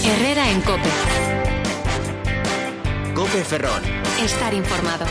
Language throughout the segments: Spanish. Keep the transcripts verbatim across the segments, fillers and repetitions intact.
Herrera en COPE. COPE Ferrol. Estar informado.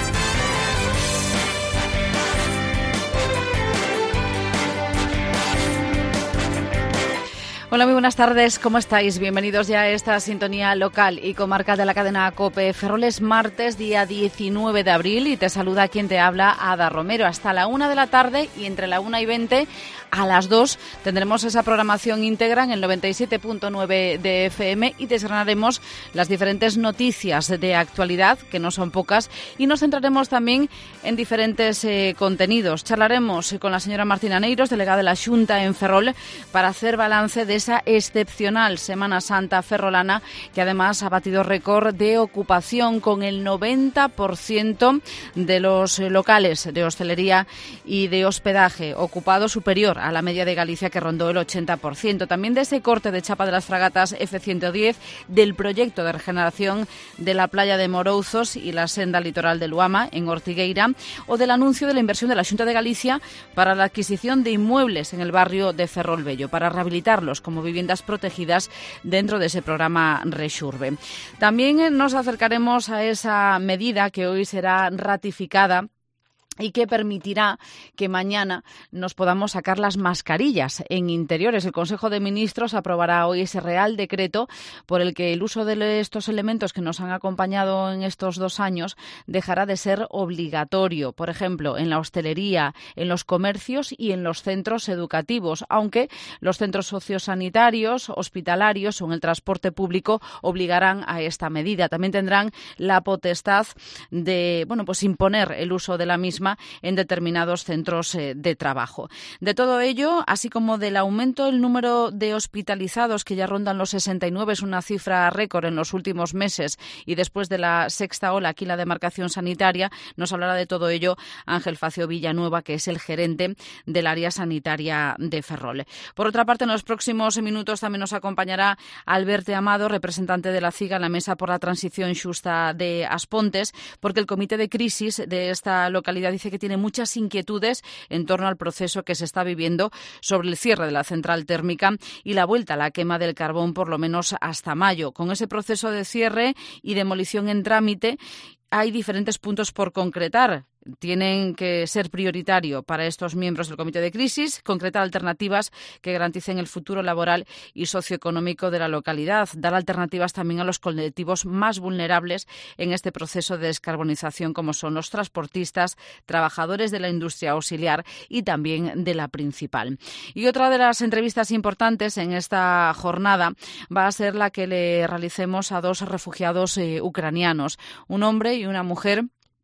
Hola, muy buenas tardes, ¿cómo estáis? Bienvenidos ya a esta sintonía local y comarcal de la cadena COPE Ferrol. Es martes, día diecinueve de abril, y te saluda quien te habla, Ada Romero. Hasta la una de la tarde, y entre la una y veinte a las dos tendremos esa programación íntegra en el noventa y siete punto nueve de F M y desgranaremos las diferentes noticias de actualidad, que no son pocas, y nos centraremos también en diferentes eh, contenidos. Charlaremos con la señora Martina Neiros, delegada de la Xunta en Ferrol, para hacer balance de esa excepcional Semana Santa ferrolana, que además ha batido récord de ocupación, con el noventa por ciento de los locales de hostelería y de hospedaje ocupado, superior a la media de Galicia, que rondó el ochenta por ciento. También de ese corte de chapa de las fragatas F ciento diez, del proyecto de regeneración de la playa de Morouzos y la senda litoral de Luama, en Ortigueira, o del anuncio de la inversión de la Xunta de Galicia para la adquisición de inmuebles en el barrio de Ferrol Bello, para rehabilitarlos como viviendas protegidas dentro de ese programa Rexurbe. También nos acercaremos a esa medida que hoy será ratificada y que permitirá que mañana nos podamos sacar las mascarillas en interiores. El Consejo de Ministros aprobará hoy ese Real Decreto por el que el uso de estos elementos que nos han acompañado en estos dos años dejará de ser obligatorio, por ejemplo, en la hostelería, en los comercios y en los centros educativos, aunque los centros sociosanitarios, hospitalarios o en el transporte público obligarán a esta medida. También tendrán la potestad de, bueno, pues imponer el uso de la misma en determinados centros eh, de trabajo. De todo ello, así como del aumento del número de hospitalizados, que ya rondan los sesenta y nueve, es una cifra récord en los últimos meses, y después de la sexta ola, aquí la demarcación sanitaria, nos hablará de todo ello Ángel Facio Villanueva, que es el gerente del área sanitaria de Ferrol. Por otra parte, en los próximos minutos también nos acompañará Alberto Amado, representante de la CIGA en la Mesa por la Transición Xusta de As Pontes, porque el comité de crisis de esta localidad dice que tiene muchas inquietudes en torno al proceso que se está viviendo sobre el cierre de la central térmica y la vuelta a la quema del carbón, por lo menos hasta mayo. Con ese proceso de cierre y demolición en trámite, hay diferentes puntos por concretar. Tienen que ser prioritario para estos miembros del Comité de Crisis concretar alternativas que garanticen el futuro laboral y socioeconómico de la localidad, dar alternativas también a los colectivos más vulnerables en este proceso de descarbonización, como son los transportistas, trabajadores de la industria auxiliar y también de la principal. Y otra de las entrevistas importantes en esta jornada va a ser la que le realicemos a dos refugiados eh, ucranianos, un hombre y una mujer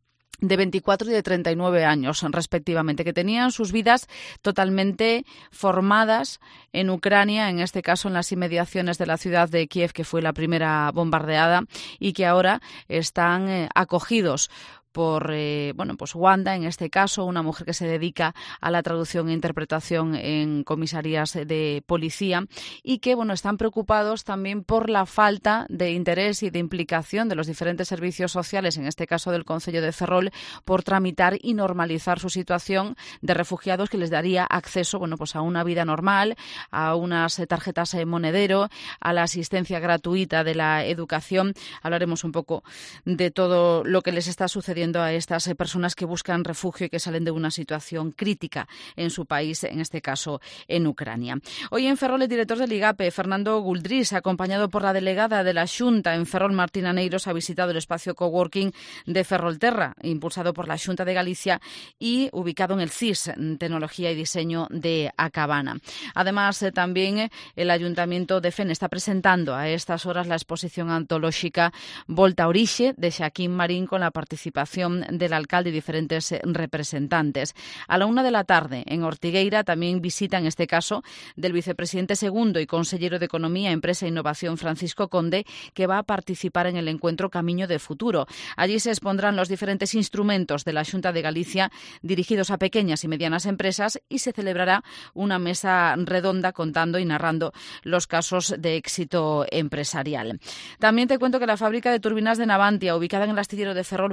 de veinticuatro y de treinta y nueve años, respectivamente, que tenían sus vidas totalmente formadas en Ucrania, en este caso en las inmediaciones de la ciudad de Kiev, que fue la primera bombardeada, y que ahora están eh, acogidos por eh, bueno, pues Wanda, en este caso, una mujer que se dedica a la traducción e interpretación en comisarías de policía, y que bueno, están preocupados también por la falta de interés y de implicación de los diferentes servicios sociales, en este caso del Concello de Ferrol, por tramitar y normalizar su situación de refugiados, que les daría acceso, bueno, pues a una vida normal, a unas tarjetas monedero, a la asistencia gratuita de la educación. Hablaremos un poco de todo lo que les está sucediendo a estas personas que buscan refugio y que salen de una situación crítica en su país, en este caso en Ucrania. Hoy en Ferrol, el director del IGAPE, Fernando Guldrís, acompañado por la delegada de la Xunta en Ferrol, Martina Neiros, ha visitado el espacio coworking de Ferrolterra, impulsado por la Xunta de Galicia y ubicado en el C I S, Tecnología y Diseño de A Cabana. Además, eh, también el Ayuntamiento de Fene está presentando a estas horas la exposición antolóxica Volta a Orixe, de Xaquín Marín, con la participación del alcalde y diferentes representantes. A la una de la tarde, en Ortigueira, también visita, en este caso, del vicepresidente segundo y consellero de Economía, Empresa e Innovación, Francisco Conde, que va a participar en el encuentro Camiño de Futuro. Allí se expondrán los diferentes instrumentos de la Xunta de Galicia dirigidos a pequeñas y medianas empresas, y se celebrará una mesa redonda contando y narrando los casos de éxito empresarial. También te cuento que la fábrica de turbinas de Navantia, ubicada en el astillero de Ferrol, va a participar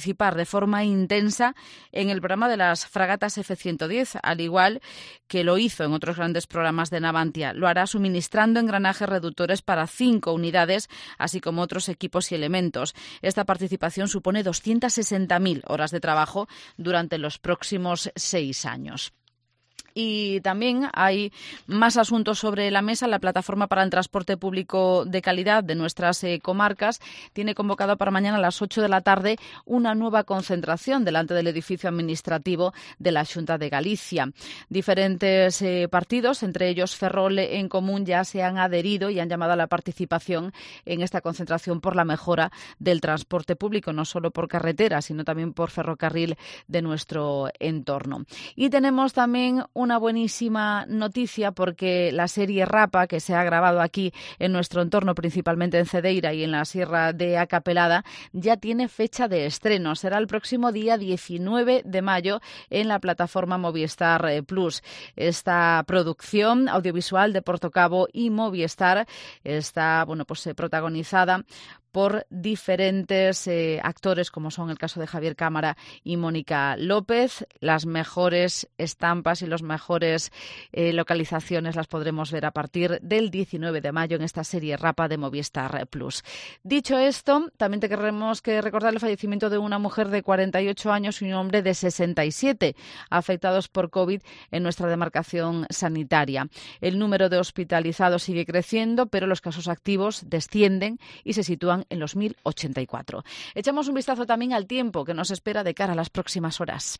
participar de forma intensa en el programa de las fragatas F ciento diez, al igual que lo hizo en otros grandes programas de Navantia. Lo hará suministrando engranajes reductores para cinco unidades, así como otros equipos y elementos. Esta participación supone doscientas sesenta mil horas de trabajo durante los próximos seis años. Y también hay más asuntos sobre la mesa. La Plataforma para el Transporte Público de Calidad de nuestras eh, comarcas tiene convocado para mañana a las ocho de la tarde una nueva concentración delante del edificio administrativo de la Xunta de Galicia. Diferentes eh, partidos, entre ellos Ferrol en Común, ya se han adherido y han llamado a la participación en esta concentración por la mejora del transporte público, no solo por carretera, sino también por ferrocarril de nuestro entorno. Y tenemos también un una buenísima noticia, porque la serie Rapa, que se ha grabado aquí en nuestro entorno, principalmente en Cedeira y en la Sierra de Acapelada, ya tiene fecha de estreno. Será el próximo día diecinueve de mayo en la plataforma Movistar Plus. Esta producción audiovisual de Portocabo y Movistar está, bueno, pues eh, protagonizada por diferentes eh, actores, como son el caso de Javier Cámara y Mónica López. Las mejores estampas y las mejores eh, localizaciones las podremos ver a partir del diecinueve de mayo en esta serie Rapa de Movistar Plus. Dicho esto, también te queremos que recordar el fallecimiento de una mujer de cuarenta y ocho años y un hombre de sesenta y siete afectados por COVID en nuestra demarcación sanitaria. El número de hospitalizados sigue creciendo, pero los casos activos descienden y se sitúan en los mil ochenta y cuatro. Echamos un vistazo también al tiempo que nos espera de cara a las próximas horas.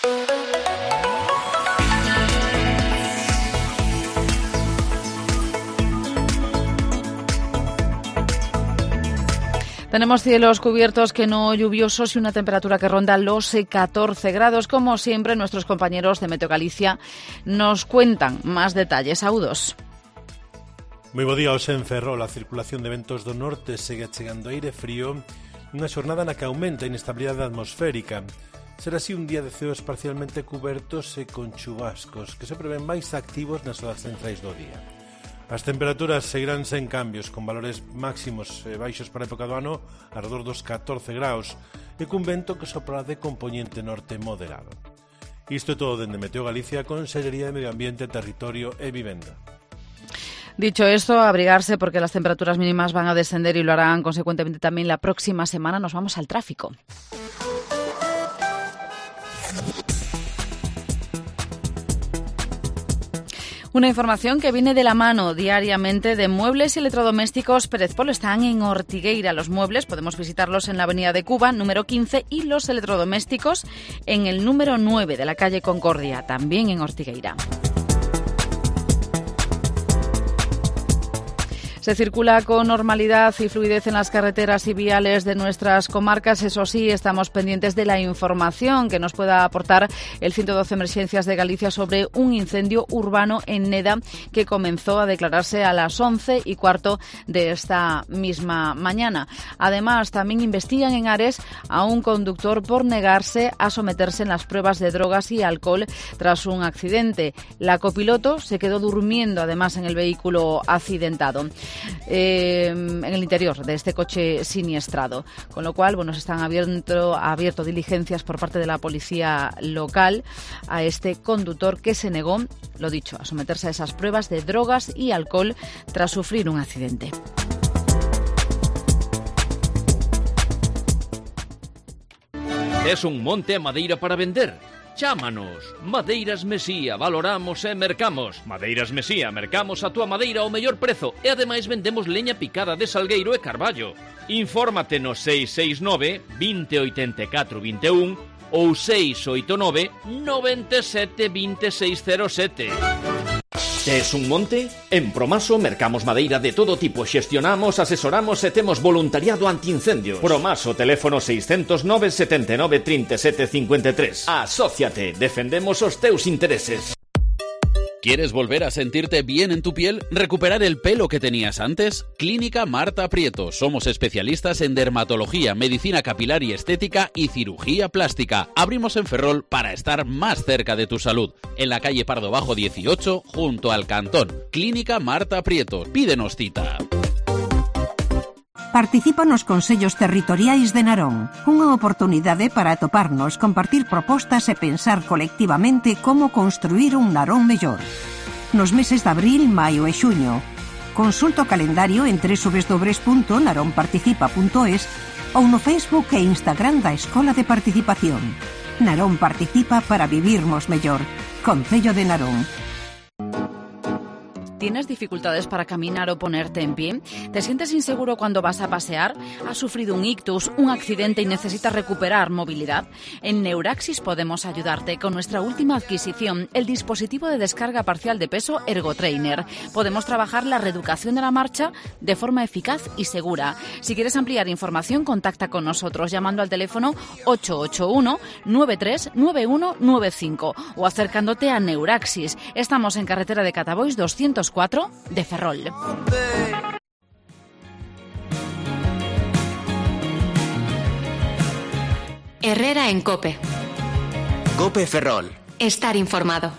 Tenemos cielos cubiertos que no lluviosos y una temperatura que ronda los catorce grados. Como siempre, nuestros compañeros de Meteo Galicia nos cuentan más detalles. Audos. Moi bo día hoxe en Ferrol. A circulación de ventos do norte segue chegando aire frío, unha xornada na que aumenta a inestabilidade atmosférica. Será así un día de ceos parcialmente cubertos e con chubascos, que se prevén máis activos nas horas centrais do día. As temperaturas seguirán sen cambios, con valores máximos e baixos para a época do ano, alrededor dos catorce graus, e cun vento que sopra de componente norte moderado. Isto é todo dende Meteo Galicia, Consellería de Medio Ambiente, Territorio e Vivenda. Dicho esto, abrigarse porque las temperaturas mínimas van a descender y lo harán consecuentemente también la próxima semana. Nos vamos al tráfico. Una información que viene de la mano diariamente de Muebles y Electrodomésticos Pérez Polo. Están en Ortigueira. Los muebles podemos visitarlos en la Avenida de Cuba, número quince, y los electrodomésticos en el número nueve de la calle Concordia, también en Ortigueira. Se circula con normalidad y fluidez en las carreteras y viales de nuestras comarcas. Eso sí, estamos pendientes de la información que nos pueda aportar el ciento doce Emergencias de Galicia sobre un incendio urbano en Neda que comenzó a declararse a las once y cuarto de esta misma mañana. Además, también investigan en Ares a un conductor por negarse a someterse en las pruebas de drogas y alcohol tras un accidente. La copiloto se quedó durmiendo, además, en el vehículo accidentado. Eh, en el interior de este coche siniestrado, con lo cual, bueno, se están abierto, abierto diligencias por parte de la policía local a este conductor que se negó, lo dicho, a someterse a esas pruebas de drogas y alcohol tras sufrir un accidente. Es un monte a madeira para vender? Chámanos, Madeiras Mesía, valoramos e mercamos. Madeiras Mesía, mercamos a túa madeira ao mellor prezo e ademais vendemos leña picada de salgueiro e carballo. Infórmate no seis seis nove, vinte, oitenta e catro, vinte e un ou seis oito nove, noventa e sete, vinte e seis cero sete. Tes un monte? En Promaso mercamos madeira de todo tipo, xestionamos, asesoramos e temos voluntariado antiincendios. Promaso, teléfono seiscentos nove, setenta e nove, trinta e sete, cincuenta e tres. Asóciate, defendemos os teus intereses. ¿Quieres volver a sentirte bien en tu piel? ¿Recuperar el pelo que tenías antes? Clínica Marta Prieto. Somos especialistas en dermatología, medicina capilar y estética y cirugía plástica. Abrimos en Ferrol para estar más cerca de tu salud. En la calle Pardo Bajo dieciocho, junto al Cantón. Clínica Marta Prieto. Pídenos cita. Participa nos Consellos Territoriais de Narón, unha oportunidade para atoparnos, compartir propostas e pensar colectivamente como construir un Narón mellor. Nos meses de abril, maio e xuño. Consulta o calendario en doble u doble u doble u punto narón participa punto es ou no Facebook e Instagram da Escola de Participación. Narón participa para vivirmos mellor. Concello de Narón. ¿Tienes dificultades para caminar o ponerte en pie? ¿Te sientes inseguro cuando vas a pasear? ¿Has sufrido un ictus, un accidente y necesitas recuperar movilidad? En Neuraxis podemos ayudarte con nuestra última adquisición, el dispositivo de descarga parcial de peso ErgoTrainer. Podemos trabajar la reeducación de la marcha de forma eficaz y segura. Si quieres ampliar información, contacta con nosotros llamando al teléfono ocho ocho uno, nueve tres nueve uno nueve cinco o acercándote a Neuraxis. Estamos en carretera de Catabois doscientos cuatro de Ferrol. Herrera en COPE. COPE Ferrol. Estar informado.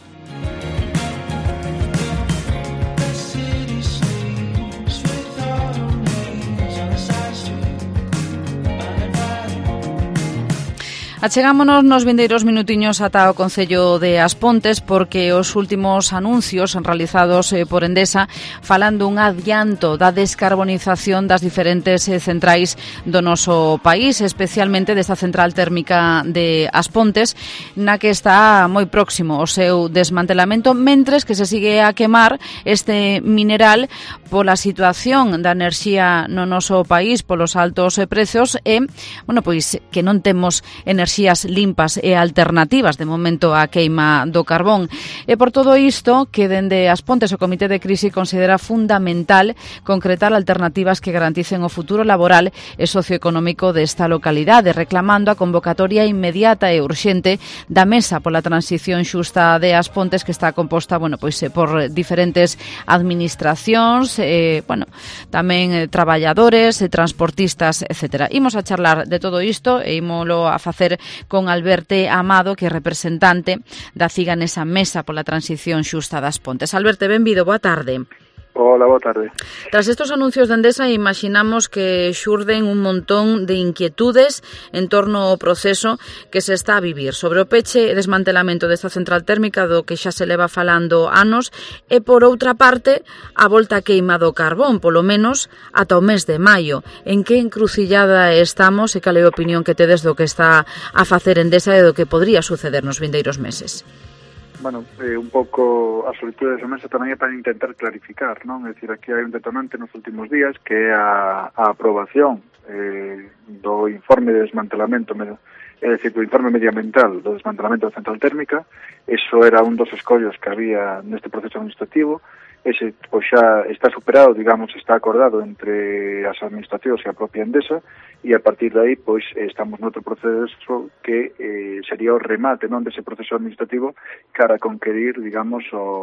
Achegámonos nos vindeiros minutiños ata o Concello de As Pontes porque os últimos anuncios realizados eh, por Endesa falando un adianto da descarbonización das diferentes eh, centrais do noso país, especialmente desta central térmica de As Pontes, na que está moi próximo o seu desmantelamento, mentres que se sigue a quemar este mineral pola situación da enerxía no noso país, polos altos eh, prezos e, bueno, pois que non temos enerxía enerxías limpas e alternativas de momento á queima do carbón. E por todo isto, que dende As Pontes o Comité de Crise considera fundamental concretar alternativas que garanticen o futuro laboral e socioeconómico desta localidade, reclamando a convocatoria inmediata e urxente da Mesa pola Transición Xusta de As Pontes, que está composta, bueno, pois por diferentes administracións, eh, bueno, tamén eh, traballadores, eh, transportistas, etcétera. Imos a charlar de todo isto e ímolo a facer con Alberto Amado, que é representante da CIGA nesa Mesa pola Transición Xusta das Pontes. Alberto, benvido, boa tarde. Hola, boa tarde. Tras estos anuncios de Endesa, imaginamos que xurden un montón de inquietudes en torno ao proceso que se está a vivir sobre o peche e desmantelamento desta central térmica do que xa se leva falando anos e, por outra parte, a volta a queima do carbón, polo menos ata o mes de maio. En que encrucillada estamos e cal é a opinión que tedes do que está a facer Endesa e do que podría suceder nos vindeiros meses? Bueno, eh, un pouco a solitude desa mesa tamén é para intentar clarificar, non? É dicir, aquí hai un detonante nos últimos días que é a, a aprobación eh, do informe de desmantelamento, é dicir, do informe medioambiental do desmantelamento da central térmica. Eso era un dos escollos que había neste proceso administrativo. Ese pois xa está superado, digamos, está acordado entre as administracións e a propia Endesa, e a partir de aí, pois, estamos noutro proceso que eh, sería o remate, non, dese proceso administrativo cara a conquerir, digamos,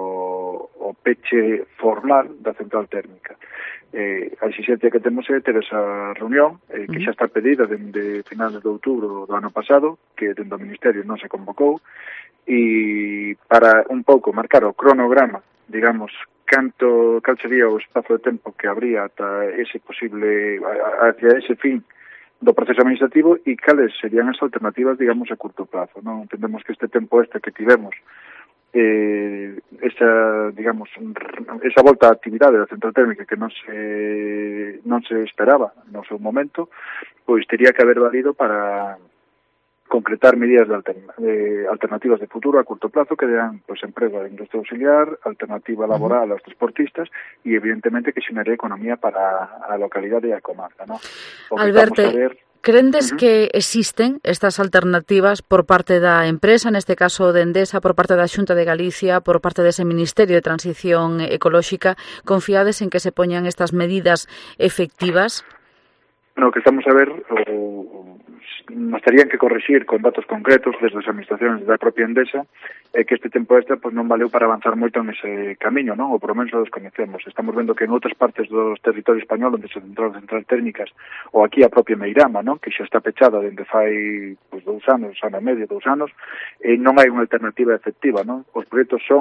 o, o peche formal da central térmica. Eh, a exigencia que temos é ter esa reunión, eh, que xa está pedida dende finales de outubro do ano pasado, que dende o Ministerio non se convocou, e para un pouco marcar o cronograma, digamos, canto, cal sería o espazo de tempo que habría ata ese posible, hacia ese fin do proceso administrativo e cales serían as alternativas, digamos, a curto plazo, non? Entendemos que este tempo este que tivemos, eh, esa, digamos, esa volta á actividade da central térmica que non se, non se esperaba no seu momento, pois tería que haber valido para concretar medidas de alterna, eh, alternativas de futuro a curto plazo que dean pues, emprego a industria auxiliar, alternativa laboral aos transportistas e evidentemente que xenere economía para a localidade e a comarca, ¿no? Alberto, ver... crendes uh-huh. que existen estas alternativas por parte da empresa, neste caso de Endesa, por parte da Xunta de Galicia, por parte dese Ministerio de Transición Ecolóxica? Confiades en que se poñan estas medidas efectivas? No, que estamos a ver, o, nos terían que corrixir con datos concretos desde as administracións da propia Endesa é que este tempo este pues, non valeu para avanzar moito nese camiño, non? Ou por lo menos o desconhecemos. Estamos vendo que en outras partes do territorio español onde se centraron centrales térmicas ou aquí a propia Meirama, non? Que xa está pechada dende fai pues, dous anos, ano e medio, dous anos, e non hai unha alternativa efectiva, non? Os proxectos son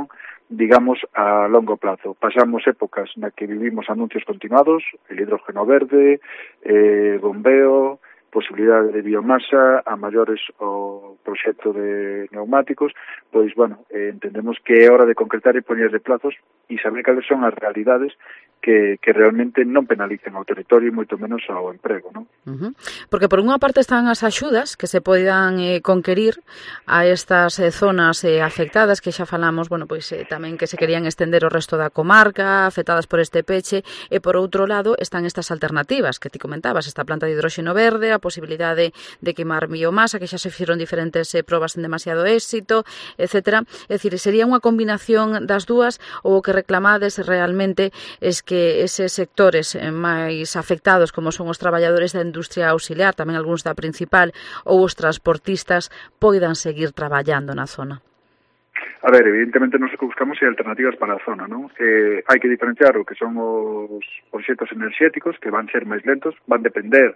digamos, a longo plazo. Pasamos épocas na que vivimos anuncios continuados, el hidrógeno verde, eh, bombeo, posibilidade de biomasa, a maiores o proxecto de neumáticos, pois, bueno, eh, entendemos que é hora de concretar e poñer de plazos e saber cales son as realidades que, que realmente non penalicen ao territorio e moito menos ao emprego, non? Uh-huh. Porque por unha parte están as axudas que se poidan eh, conquerir a estas eh, zonas eh, afectadas, que xa falamos, bueno, pois eh, tamén que se querían estender o resto da comarca, afectadas por este peche, e por outro lado están estas alternativas que ti comentabas, esta planta de hidróxeno verde, a posibilidade de queimar biomasa, que xa se fixeron diferentes eh, probas en demasiado éxito, etcétera. É dicir, sería unha combinación das dúas, ou o que reclamades realmente es que eses sectores eh, máis afectados, como son os traballadores da industria auxiliar, tamén algúns da principal, ou os transportistas, poidan seguir traballando na zona. A ver, evidentemente nos que buscamos é alternativas para a zona, non? Eh, hai que diferenciar o que son os proxectos enerxéticos, que van ser máis lentos, van depender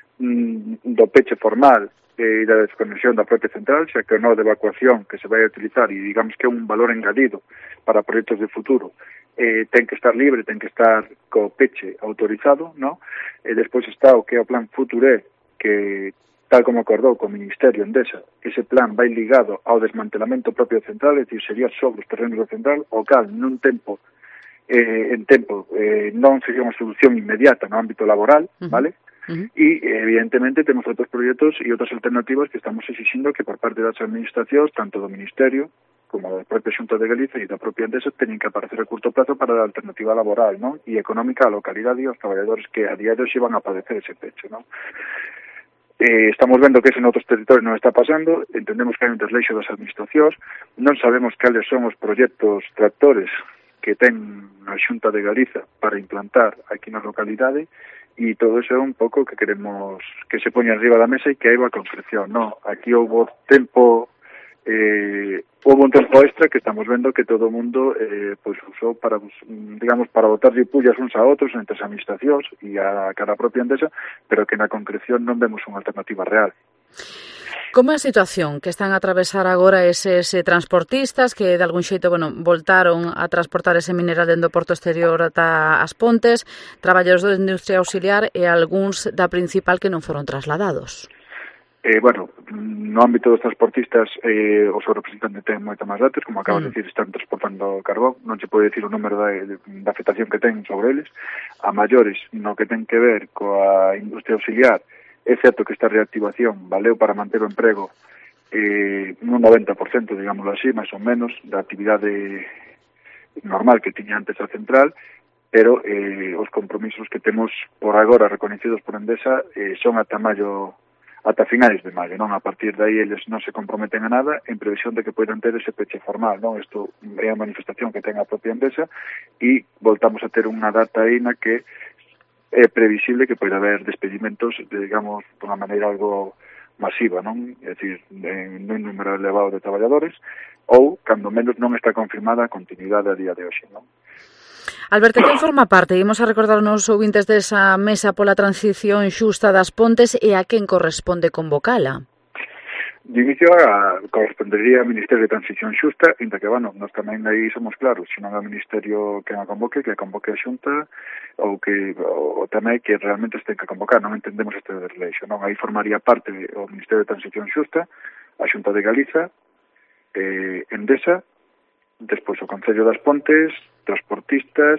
do peche formal e da desconexión da propia central, xa que o nó de evacuación que se vai a utilizar e digamos que é un valor engadido para proxectos de futuro, eh, ten que estar libre, ten que estar co peche autorizado, no? E despois está o que é o plan Futuré, que tal como acordou co Ministerio Endesa, ese plan vai ligado ao desmantelamento propio central, é dicir, sería sobre os terrenos da central, o cal nun tempo eh, en tempo eh, non sería unha solución inmediata no ámbito laboral, uh-huh. vale? Uh-huh. E, evidentemente, temos outros proxectos e outras alternativas que estamos exixindo que por parte das administracións, tanto do Ministerio como da propia Xunta de Galicia e da propia Endesa, teñen que aparecer a curto plazo para a alternativa laboral, non? E económica á localidade e aos traballadores que a día de hoxe van a padecer ese peche, non? Eh, estamos vendo que ese noutros territorios non está pasando, entendemos que hai un desleixo das administracións, non sabemos cales son os proxectos tractores que ten a Xunta de Galiza para implantar aquí na localidade, e todo eso é un pouco que queremos que se poña arriba da mesa e que haiba concreción, no? Aquí houve tempo eh, houve un tempo extra que estamos vendo que todo o mundo eh, pois usou para, digamos, para botarlle pullas uns a outros entre as administracións e a cara propia Endesa, pero que na concreción non vemos unha alternativa real. Como é a situación que están a atravesar agora eses eh, transportistas que de algún xeito, bueno, voltaron a transportar ese mineral dentro do porto exterior ata as Pontes, traballadores da industria auxiliar e algúns da principal que non foron trasladados? Eh, bueno, no ámbito dos transportistas eh, o seu representante ten moita máis datos, como acabas mm. de dicir, están transportando carbón, non se pode dicir o número da, da afectación que ten sobre eles. A maiores, no que ten que ver coa industria auxiliar, é certo que esta reactivación valeu para manter o emprego eh, nun noventa por cento, digámoslo así, máis ou menos, da actividade normal que tiña antes a central, pero eh, os compromisos que temos por agora reconhecidos por Endesa eh, son ata maio, ata finais de maio, non? A partir de aí eles non se comprometen a nada en previsión de que poidan ter ese peche formal, non? Isto é a manifestación que ten a propia Endesa e voltamos a ter unha data aí na que é previsible que poida haber despedimentos, de, digamos, de unha maneira algo masiva, non? É dicir, en un número elevado de traballadores, ou, cando menos, non está confirmada a continuidade a día de hoxe, non? Alberto, quen forma parte? Imos a recordar os nosos ouvintes desa mesa pola transición xusta das Pontes e a quen corresponde convocala? De inicio a, correspondería ao Ministerio de Transición Xusta, inda que, bueno, nós tamén aí somos claros, se non é o Ministerio que a convoque, que convoque a Xunta, ou que ou tamén que realmente este que convocar, non entendemos este desleixo, non? Aí formaría parte o Ministerio de Transición Xusta, a Xunta de Galiza, eh, Endesa, despois o Concello das Pontes, transportistas,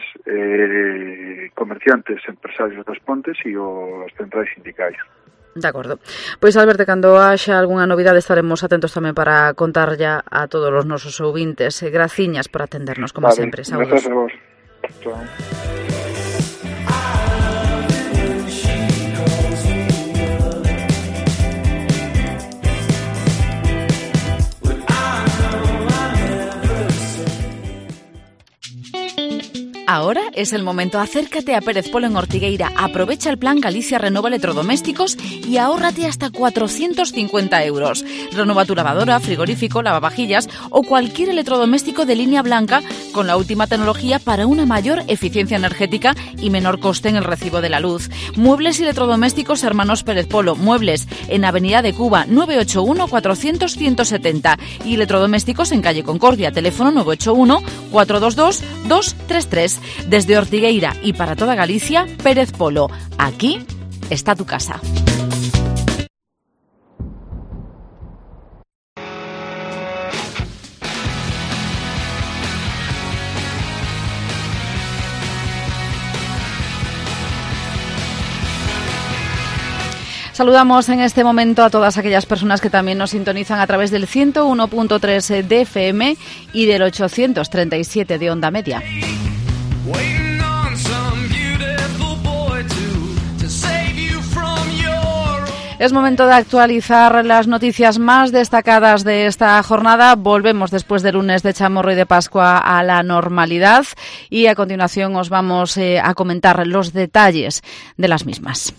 eh, comerciantes, empresarios das Pontes e os centrais sindicais. De acordo. Pois, Alberto, cando haxa algunha novidade estaremos atentos tamén para contar ya a todos os nosos ouvintes. Graciñas por atendernos, como vale, sempre. Saúdos. Gracias a vos. Chao. Ahora es el momento. Acércate a Pérez Polo en Ortigueira. Aprovecha el plan Galicia Renova Electrodomésticos y ahórrate hasta cuatrocientos cincuenta euros. Renova tu lavadora, frigorífico, lavavajillas o cualquier electrodoméstico de línea blanca con la última tecnología para una mayor eficiencia energética y menor coste en el recibo de la luz. Muebles y electrodomésticos Hermanos Pérez Polo. Muebles en Avenida de Cuba nueve ocho uno cuatrocientos ciento setenta y electrodomésticos en calle Concordia. Teléfono nueve ocho uno cuatro dos dos dos tres tres. Desde Ortigueira y para toda Galicia, Pérez Polo. Aquí está tu casa. Saludamos en este momento a todas aquellas personas que también nos sintonizan a través del ciento uno punto tres de F M y del ochocientos treinta y siete de Onda Media. Es momento de actualizar las noticias más destacadas de esta jornada. Volvemos después del lunes de Chamorro y de Pascua a la normalidad y a continuación os vamos eh, a comentar los detalles de las mismas.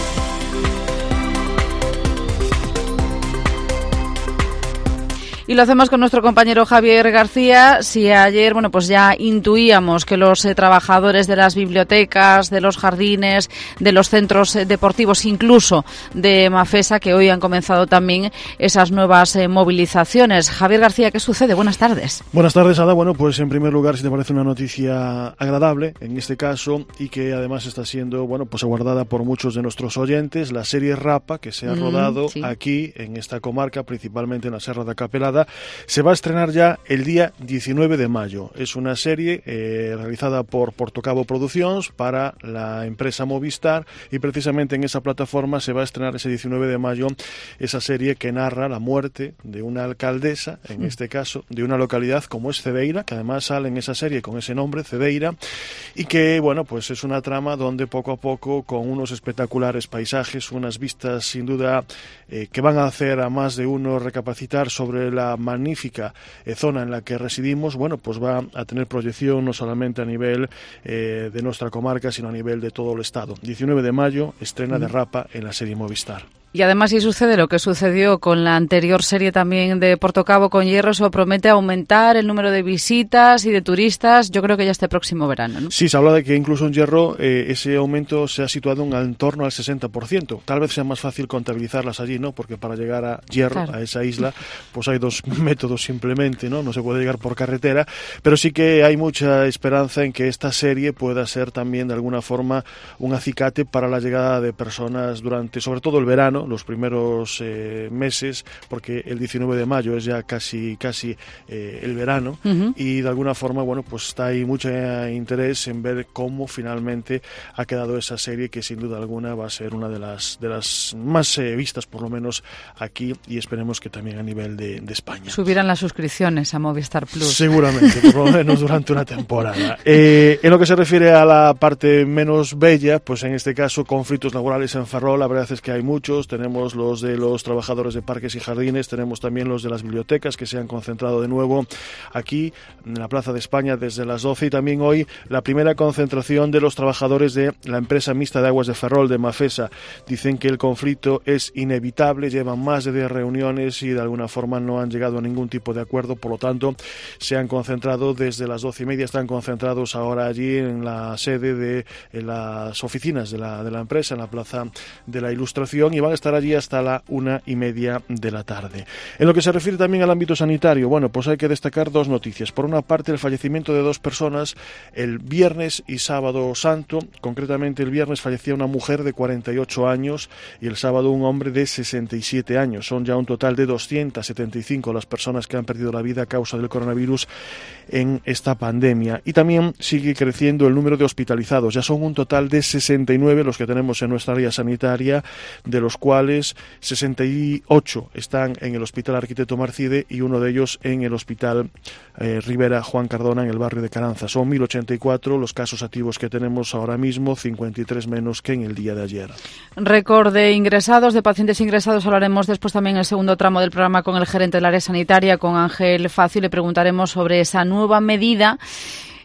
Y lo hacemos con nuestro compañero Javier García. Si ayer, bueno, pues ya intuíamos que los eh, trabajadores de las bibliotecas, de los jardines, de los centros eh, deportivos, incluso de Mafesa, que hoy han comenzado también esas nuevas eh, movilizaciones. Javier García, ¿qué sucede? Buenas tardes. Buenas tardes, Ada. Bueno, pues en primer lugar, si te parece una noticia agradable en este caso y que además está siendo, bueno, pues aguardada por muchos de nuestros oyentes, la serie Rapa, que se ha mm, rodado sí. aquí en esta comarca, principalmente en la Serra da Capelada, se va a estrenar ya el día diecinueve de mayo. Es una serie eh, realizada por Portocabo Producciones para la empresa Movistar y precisamente en esa plataforma se va a estrenar ese diecinueve de mayo esa serie que narra la muerte de una alcaldesa, en este caso de una localidad como es Cedeira, que además sale en esa serie con ese nombre, Cedeira, y que, bueno, pues es una trama donde poco a poco, con unos espectaculares paisajes, unas vistas sin duda eh, que van a hacer a más de uno recapacitar sobre la magnífica eh, zona en la que residimos, bueno, pues va a tener proyección no solamente a nivel eh, de nuestra comarca, sino a nivel de todo el estado. diecinueve de mayo, estrena de Rapa en la serie Movistar. Y además, si sucede lo que sucedió con la anterior serie también de Portocabo con Hierro, eso promete aumentar el número de visitas y de turistas, yo creo que ya este próximo verano, ¿no? Sí, se habla de que incluso en Hierro eh, ese aumento se ha situado en, en torno al sesenta por ciento. Tal vez sea más fácil contabilizarlas allí, ¿no? Porque para llegar a Hierro, claro, a esa isla, pues hay dos métodos simplemente, ¿no? No se puede llegar por carretera, pero sí que hay mucha esperanza en que esta serie pueda ser también de alguna forma un acicate para la llegada de personas durante, sobre todo el verano, los primeros eh, meses, porque el diecinueve de mayo es ya casi casi eh, el verano, uh-huh. y de alguna forma, bueno, pues está ahí mucho interés en ver cómo finalmente ha quedado esa serie, que sin duda alguna va a ser una de las de las más eh, vistas, por lo menos aquí, y esperemos que también a nivel de, de España. Subirán las suscripciones a Movistar Plus. Seguramente, por lo menos durante una temporada. Eh, en lo que se refiere a la parte menos bella, pues en este caso conflictos laborales en Ferrol, la verdad es que hay muchos. Tenemos los de los trabajadores de parques y jardines, tenemos también los de las bibliotecas que se han concentrado de nuevo aquí en la Plaza de España desde las doce, y también hoy la primera concentración de los trabajadores de la empresa mixta de aguas de Ferrol, de Mafesa. Dicen que el conflicto es inevitable, llevan más de diez reuniones y de alguna forma no han llegado a ningún tipo de acuerdo, por lo tanto se han concentrado desde las doce y media, están concentrados ahora allí en la sede de en las oficinas de la, de la empresa, en la Plaza de la Ilustración, y van a estar allí hasta la una y media de la tarde. En lo que se refiere también al ámbito sanitario, bueno, pues hay que destacar dos noticias. Por una parte, el fallecimiento de dos personas el viernes y sábado santo. Concretamente, el viernes fallecía una mujer de cuarenta y ocho años y el sábado un hombre de sesenta y siete años. Son ya un total de doscientas setenta y cinco las personas que han perdido la vida a causa del coronavirus en esta pandemia. Y también sigue creciendo el número de hospitalizados. Ya son un total de sesenta y nueve los que tenemos en nuestra área sanitaria, de los cuales sesenta y ocho están en el Hospital Arquitecto Marcide y uno de ellos en el Hospital eh, Rivera Juan Cardona, en el barrio de Caranza. Son mil ochenta y cuatro los casos activos que tenemos ahora mismo, cincuenta y tres menos que en el día de ayer. Récord de ingresados, de pacientes ingresados, hablaremos después también en el segundo tramo del programa con el gerente del área sanitaria, con Ángel Facio, y le preguntaremos sobre esa nueva medida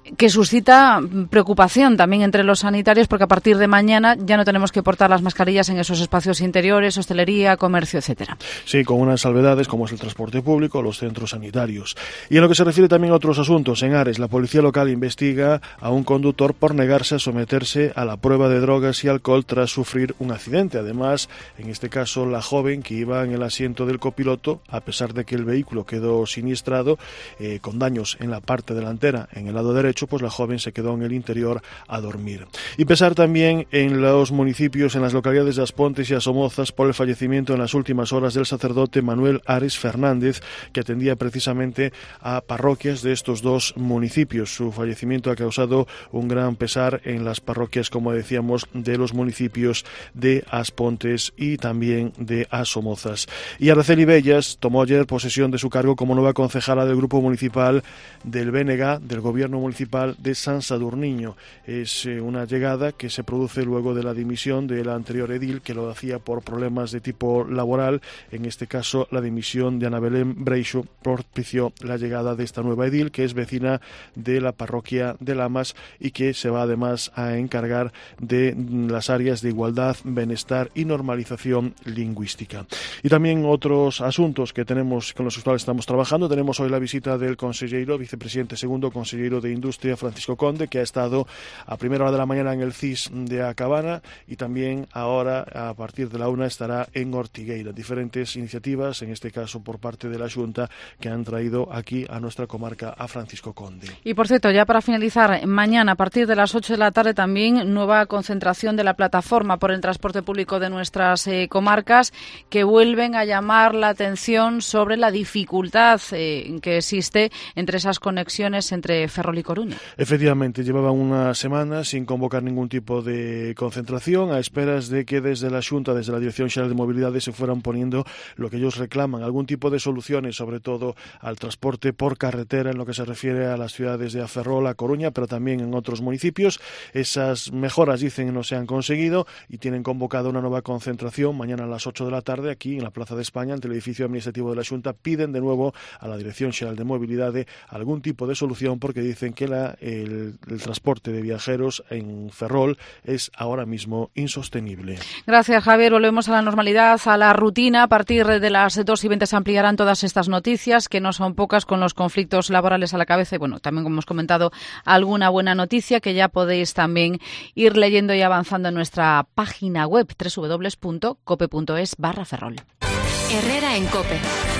que suscita preocupación también entre los sanitarios, porque a partir de mañana ya no tenemos que portar las mascarillas en esos espacios interiores, hostelería, comercio, etcétera. Sí, con unas salvedades como es el transporte público o los centros sanitarios. Y en lo que se refiere también a otros asuntos, en Ares, la policía local investiga a un conductor por negarse a someterse a la prueba de drogas y alcohol tras sufrir un accidente. Además, en este caso, la joven que iba en el asiento del copiloto, a pesar de que el vehículo quedó siniestrado, eh, con daños en la parte delantera, en el lado derecho, pues la joven se quedó en el interior a dormir. Y pesar también en los municipios, en las localidades de Aspontes y Asomozas, por el fallecimiento en las últimas horas del sacerdote Manuel Ares Fernández, que atendía precisamente a parroquias de estos dos municipios. Su fallecimiento ha causado un gran pesar en las parroquias, como decíamos, de los municipios de Aspontes y también de Asomozas. Y Araceli Bellas tomó ayer posesión de su cargo como nueva concejala del Grupo Municipal del B N G, del Gobierno Municipal de San Sadurniño. Es eh, una llegada que se produce luego de la dimisión de la anterior edil, que lo hacía por problemas de tipo laboral. En este caso, la dimisión de Ana Belén Breixo propició la llegada de esta nueva edil, que es vecina de la parroquia de Lamas y que se va además a encargar de las áreas de igualdad, bienestar y normalización lingüística. Y también otros asuntos que tenemos, con los cuales estamos trabajando. Tenemos hoy la visita del consejero, vicepresidente segundo, consejero de Industria, Francisco Conde, que ha estado a primera hora de la mañana en el C I S de A Cabana y también ahora a partir de la una estará en Ortigueira. Diferentes iniciativas, en este caso por parte de la Junta, que han traído aquí a nuestra comarca a Francisco Conde. Y por cierto, ya para finalizar, mañana a partir de las ocho de la tarde también nueva concentración de la plataforma por el transporte público de nuestras eh, comarcas, que vuelven a llamar la atención sobre la dificultad eh, que existe entre esas conexiones entre Ferrol y Coruña. Efectivamente, llevaban una semana sin convocar ningún tipo de concentración, a esperas de que desde la Xunta, desde la Dirección Xeral de Mobilidade, se fueran poniendo lo que ellos reclaman, algún tipo de soluciones, sobre todo al transporte por carretera, en lo que se refiere a las ciudades de Ferrol, a Coruña, pero también en otros municipios. Esas mejoras, dicen, no se han conseguido y tienen convocada una nueva concentración mañana a las ocho de la tarde aquí en la Plaza de España, ante el edificio administrativo de la Xunta. Piden de nuevo a la Dirección Xeral de Mobilidade algún tipo de solución, porque dicen que la, el, el transporte de viajeros en Ferrol es ahora mismo insostenible. Gracias, Javier. Volvemos a la normalidad, a la rutina. A partir de las dos y veinte se ampliarán todas estas noticias, que no son pocas, con los conflictos laborales a la cabeza. Y bueno, también, como hemos comentado, alguna buena noticia que ya podéis también ir leyendo y avanzando en nuestra página web doble u doble u doble u punto cope punto es barra Ferrol. Herrera en Cope.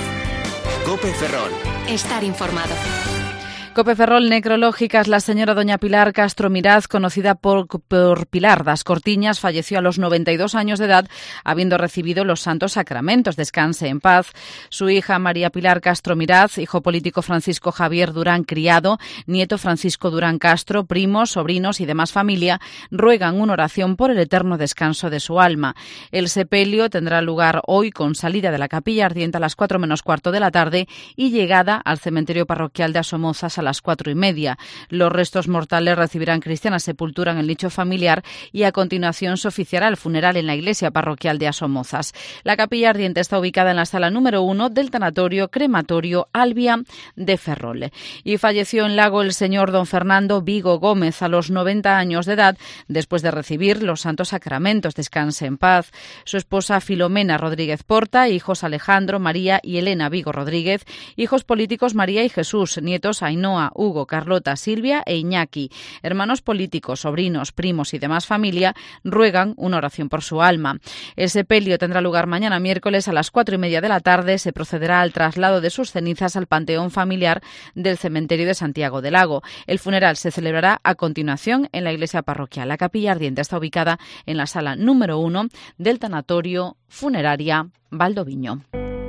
Cope Ferrol. Estar informado. Cope Ferrol, necrológicas. La señora doña Pilar Castro Miraz, conocida por, por Pilar das Cortiñas, falleció a los noventa y dos años de edad, habiendo recibido los santos sacramentos. Descanse en paz. Su hija María Pilar Castro Miraz, hijo político Francisco Javier Durán Criado, nieto Francisco Durán Castro, primos, sobrinos y demás familia, ruegan una oración por el eterno descanso de su alma. El sepelio tendrá lugar hoy, con salida de la capilla ardiente a las cuatro menos cuarto de la tarde y llegada al cementerio parroquial de Asomozas a las cuatro y media. Los restos mortales recibirán cristiana sepultura en el nicho familiar y a continuación se oficiará el funeral en la iglesia parroquial de Asomozas. La capilla ardiente está ubicada en la sala número uno del tanatorio crematorio Albia de Ferrol. Y falleció en Lago el señor don Fernando Vigo Gómez a los noventa años de edad, después de recibir los santos sacramentos. Descanse en paz. Su esposa Filomena Rodríguez Porta, hijos Alejandro, María y Elena Vigo Rodríguez, hijos políticos María y Jesús, nietos Ainhoa, Hugo, Carlota, Silvia e Iñaki, hermanos políticos, sobrinos, primos y demás familia, ruegan una oración por su alma. El sepelio tendrá lugar mañana miércoles a las cuatro y media de la tarde. Se procederá al traslado de sus cenizas al panteón familiar del cementerio de Santiago del Lago. El funeral se celebrará a continuación en la iglesia parroquial. La capilla ardiente está ubicada en la sala número uno del tanatorio funeraria Valdoviño.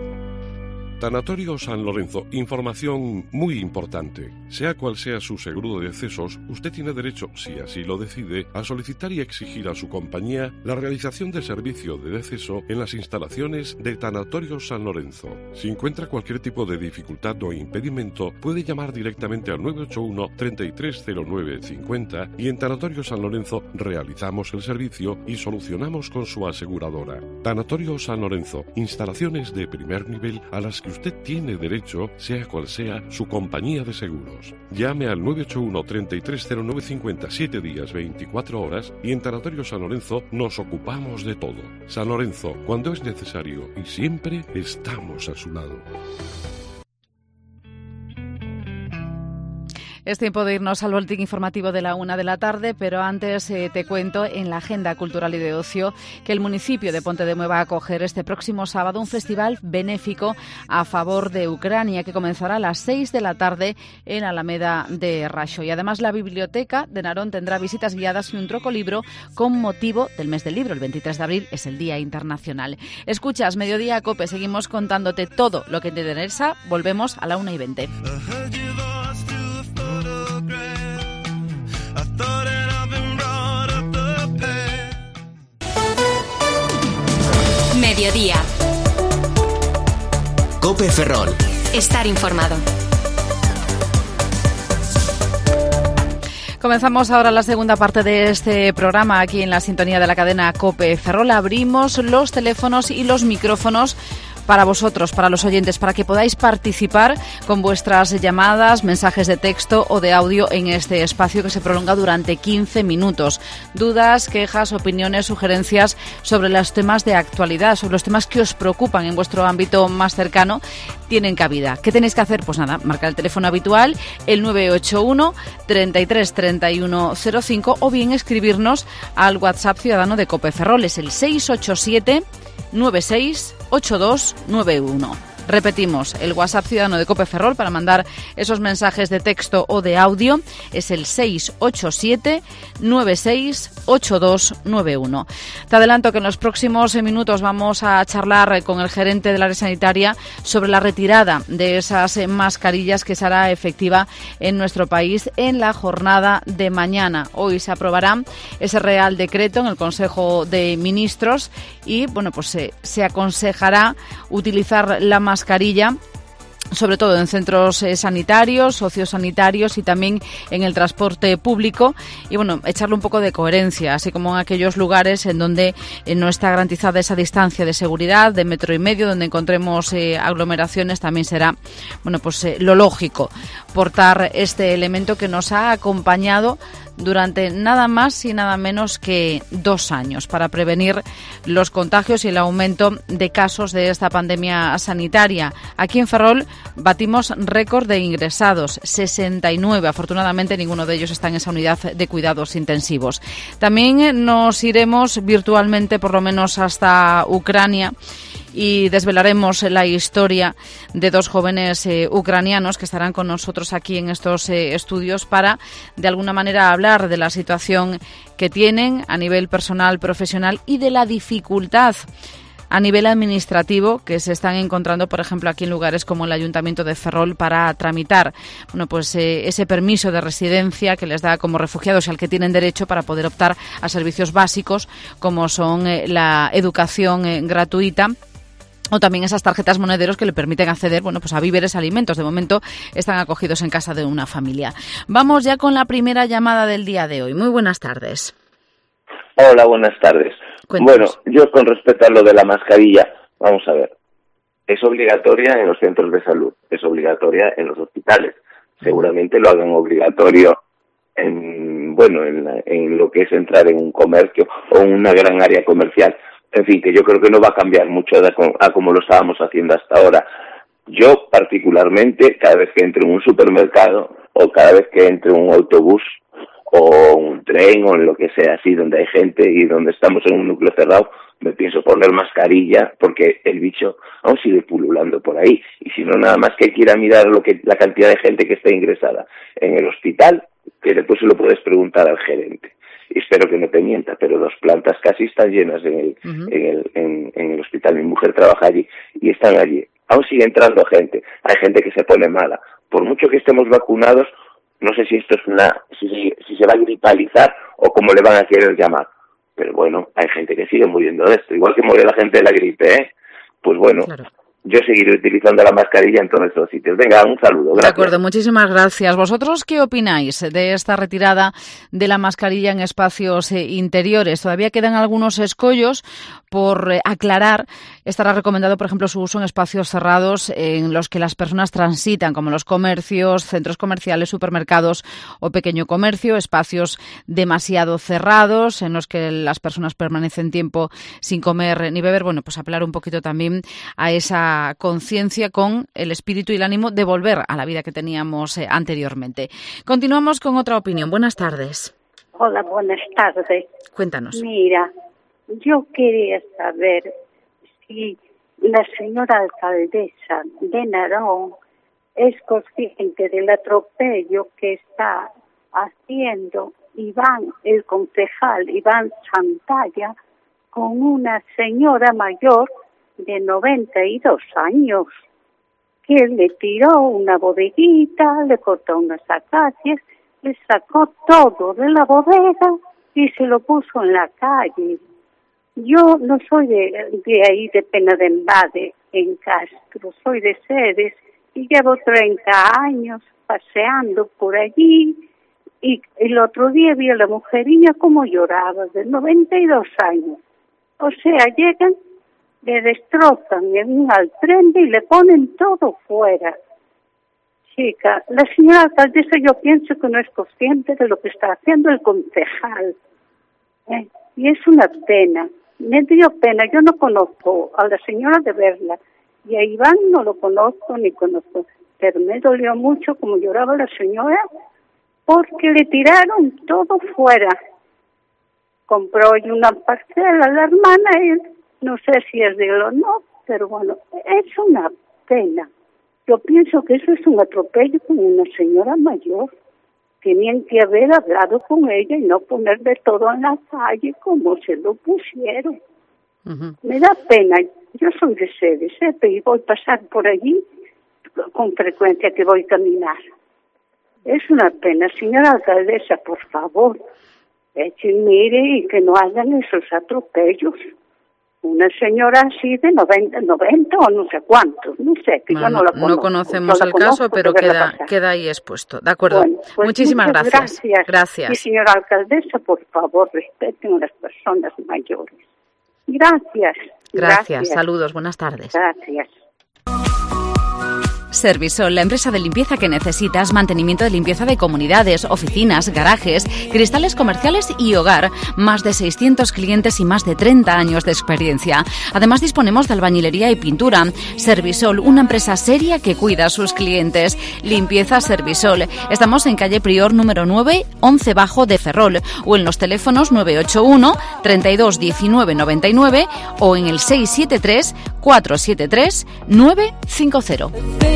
Tanatorio San Lorenzo, información muy importante. Sea cual sea su seguro de decesos, usted tiene derecho, si así lo decide, a solicitar y exigir a su compañía la realización de servicio de deceso en las instalaciones de Tanatorio San Lorenzo. Si encuentra cualquier tipo de dificultad o impedimento, puede llamar directamente al nueve ocho uno, treinta y tres cero nueve cincuenta y en Tanatorio San Lorenzo realizamos el servicio y solucionamos con su aseguradora. Tanatorio San Lorenzo, instalaciones de primer nivel a las que que usted tiene derecho, sea cual sea su compañía de seguros. Llame al nueve ocho uno, treinta y tres cero nueve cincuenta, siete días, veinticuatro horas, y en Tanatorio San Lorenzo nos ocupamos de todo. San Lorenzo, cuando es necesario y siempre estamos a su lado. Es tiempo de irnos al boletín informativo de la una de la tarde, pero antes eh, te cuento en la agenda cultural y de ocio que el municipio de Pontedemue va a acoger este próximo sábado un festival benéfico a favor de Ucrania que comenzará a las seis de la tarde en Alameda de Raxo. Y además la biblioteca de Narón tendrá visitas guiadas y un trocolibro con motivo del mes del libro. El veintitrés de abril es el Día Internacional. Escuchas Mediodía Cope, seguimos contándote todo lo que te interesa. Volvemos a la una y veinte. Mediodía. Cope Ferrol. Estar informado. Comenzamos ahora la segunda parte de este programa aquí en la sintonía de la cadena Cope Ferrol. Abrimos los teléfonos y los micrófonos para vosotros, para los oyentes, para que podáis participar con vuestras llamadas, mensajes de texto o de audio en este espacio que se prolonga durante quince minutos. Dudas, quejas, opiniones, sugerencias sobre los temas de actualidad, sobre los temas que os preocupan en vuestro ámbito más cercano, tienen cabida. ¿Qué tenéis que hacer? Pues nada, marcar el teléfono habitual, el nueve ocho uno, treinta y tres, treinta y uno cero cinco, o bien escribirnos al WhatsApp ciudadano de Cope Ferrol, es el seis ocho siete, nueve seis ocho dos nueve uno. Repetimos, el WhatsApp ciudadano de Cope Ferrol para mandar esos mensajes de texto o de audio es el seis ocho siete, nueve seis ocho dos nueve uno. Te adelanto que en los próximos minutos vamos a charlar con el gerente del área sanitaria sobre la retirada de esas mascarillas que se hará efectiva en nuestro país en la jornada de mañana. Hoy se aprobará ese Real Decreto en el Consejo de Ministros y bueno, pues se, se aconsejará utilizar la mascarilla mascarilla, sobre todo en centros eh, sanitarios, sociosanitarios y también en el transporte público y bueno, echarle un poco de coherencia, así como en aquellos lugares en donde eh, no está garantizada esa distancia de seguridad de metro y medio, donde encontremos eh, aglomeraciones, también será bueno pues eh, lo lógico portar este elemento que nos ha acompañado durante nada más y nada menos que dos años para prevenir los contagios y el aumento de casos de esta pandemia sanitaria. Aquí en Ferrol batimos récord de ingresados, sesenta y nueve. Afortunadamente ninguno de ellos está en esa unidad de cuidados intensivos. También nos iremos virtualmente por lo menos hasta Ucrania y desvelaremos la historia de dos jóvenes eh, ucranianos que estarán con nosotros aquí en estos eh, estudios para, de alguna manera, hablar de la situación que tienen a nivel personal, profesional y de la dificultad a nivel administrativo que se están encontrando, por ejemplo, aquí en lugares como el Ayuntamiento de Ferrol para tramitar bueno, pues eh, ese permiso de residencia que les da como refugiados y al que tienen derecho para poder optar a servicios básicos como son eh, la educación eh, gratuita o también esas tarjetas monederos que le permiten acceder bueno, pues a víveres, alimentos. De momento están acogidos en casa de una familia. Vamos ya con la primera llamada del día de hoy. Muy buenas tardes. Hola, buenas tardes. Cuéntanos. Bueno, yo con respecto a lo de la mascarilla, vamos a ver. Es obligatoria en los centros de salud, es obligatoria en los hospitales. Seguramente lo hagan obligatorio en, bueno, en, la, en lo que es entrar en un comercio o en una gran área comercial. En fin, que yo creo que no va a cambiar mucho de a como lo estábamos haciendo hasta ahora. Yo, particularmente, cada vez que entro en un supermercado o cada vez que entro en un autobús o un tren o en lo que sea así, donde hay gente y donde estamos en un núcleo cerrado, me pienso poner mascarilla porque el bicho aún sigue pululando por ahí. Y si no, nada más que quiera mirar lo que la cantidad de gente que está ingresada en el hospital, que después se lo puedes preguntar al gerente. Y espero que no te mienta, pero dos plantas casi están llenas en el, uh-huh. en, el, en, en el hospital. Mi mujer trabaja allí y están allí. Aún sigue entrando gente. Hay gente que se pone mala. Por mucho que estemos vacunados, no sé si esto es una, si, si se va a gripalizar o cómo le van a querer llamar. Pero bueno, hay gente que sigue muriendo de esto. Igual que muere la gente de la gripe, ¿eh? Pues bueno, claro. yo seguiré utilizando la mascarilla en todos esos sitios. Venga, un saludo. Gracias. De acuerdo, muchísimas gracias. ¿Vosotros qué opináis de esta retirada de la mascarilla en espacios eh, interiores? Todavía quedan algunos escollos por eh, aclarar. Estará recomendado, por ejemplo, su uso en espacios cerrados en los que las personas transitan, como los comercios, centros comerciales, supermercados o pequeño comercio, espacios demasiado cerrados en los que las personas permanecen tiempo sin comer ni beber. Bueno, pues apelar un poquito también a esa conciencia con el espíritu y el ánimo de volver a la vida que teníamos eh, anteriormente. Continuamos con otra opinión. Buenas tardes. Hola, buenas tardes. Cuéntanos. Mira, yo quería saber si la señora alcaldesa de Narón es consciente del atropello que está haciendo Iván, el concejal Iván Santalla, con una señora mayor de noventa y dos años, que le tiró una bodeguita, le cortó unas acacias, le sacó todo de la bodega y se lo puso en la calle. Yo no soy de, de ahí, de Penadembade, en Castro, soy de Ceres y llevo treinta años paseando por allí, y el otro día vi a la mujerilla como lloraba, de noventa y dos años. O sea, llegan, le destrozan en un alprende y le ponen todo fuera. Chica, la señora alcaldesa yo pienso que no es consciente de lo que está haciendo el concejal. ¿eh? Y es una pena, me dio pena. Yo no conozco a la señora de verla y a Iván no lo conozco ni conozco, pero me dolió mucho como lloraba la señora porque le tiraron todo fuera. Compró hoy una parcela a la hermana, él, no sé si es de él o no, pero bueno, es una pena. Yo pienso que eso es un atropello con una señora mayor. Tenían que haber hablado con ella y no ponerle todo en la calle como se lo pusieron. Uh-huh. Me da pena. Yo soy de Ceres, ¿eh? Y voy a pasar por allí con frecuencia que voy a caminar. Es una pena. Señora alcaldesa, por favor, echen mire y que no hagan esos atropellos. Una señora así de noventa, noventa o no sé cuántos, no sé, que bueno, yo no la conozco. No conocemos no el caso, pero queda, queda ahí expuesto. De acuerdo. Bueno, pues Muchísimas gracias. gracias. Gracias. Y señora alcaldesa, por favor, respeten a las personas mayores. Gracias. Gracias. Gracias. Saludos. Buenas tardes. Gracias. Servisol, la empresa de limpieza que necesitas, mantenimiento de limpieza de comunidades, oficinas, garajes, cristales comerciales y hogar. Más de seiscientos clientes y más de treinta años de experiencia. Además disponemos de albañilería y pintura. Servisol, una empresa seria que cuida a sus clientes. Limpieza Servisol. Estamos en calle Prior número nueve, once bajo de Ferrol, o en los teléfonos nueve ocho uno, treinta y dos, diecinueve, noventa y nueve o en el seis siete tres, cuatro siete tres, nueve cinco cero.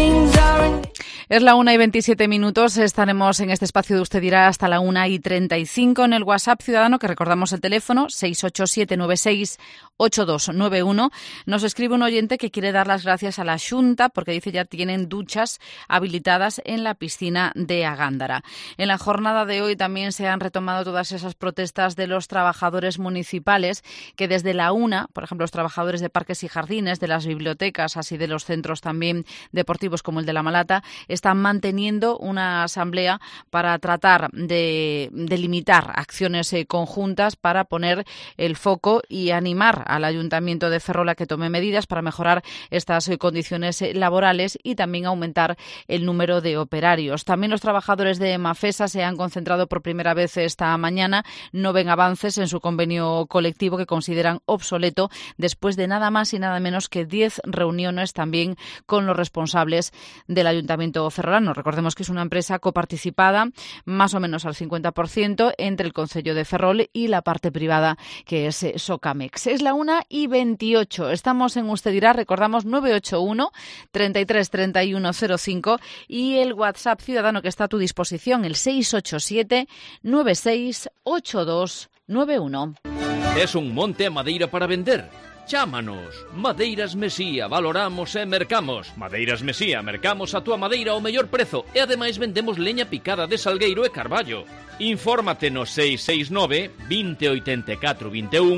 Es la una y veintisiete minutos, estaremos en este espacio de Usted Dirá hasta la una y treinta y cinco en el WhatsApp Ciudadano, que recordamos el teléfono seis ocho siete nueve seis ocho dos nueve uno. Nos escribe un oyente que quiere dar las gracias a la Xunta porque dice ya tienen duchas habilitadas en la piscina de Agándara. En la jornada de hoy también se han retomado todas esas protestas de los trabajadores municipales que desde la una, por ejemplo, los trabajadores de parques y jardines, de las bibliotecas, así de los centros también deportivos como el de La Malata, están manteniendo una asamblea para tratar de, de limitar acciones eh, conjuntas para poner el foco y animar al Ayuntamiento de Ferrol a que tome medidas para mejorar estas eh, condiciones eh, laborales y también aumentar el número de operarios. También los trabajadores de Mafesa se han concentrado por primera vez esta mañana. No ven avances en su convenio colectivo que consideran obsoleto después de nada más y nada menos que diez reuniones también con los responsables del Ayuntamiento ferrolano. Recordemos que es una empresa coparticipada más o menos al cincuenta por ciento entre el Concello de Ferrol y la parte privada que es eh, Socamex. Es la una y veintiocho. Estamos en Usted Dirá, recordamos nueve ocho uno, treinta y tres, treinta y uno cero cinco y el WhatsApp Ciudadano que está a tu disposición, el seis ocho siete nueve seis ocho dos nueve uno. Es un monte a madeira para vender. Chámanos. Madeiras Mesía, valoramos e mercamos. Madeiras Mesía, mercamos a túa madeira ao mellor prezo e ademais vendemos leña picada de salgueiro e carballo. Infórmate no seis seis nove, veinte, ochenta y cuatro, veintiuno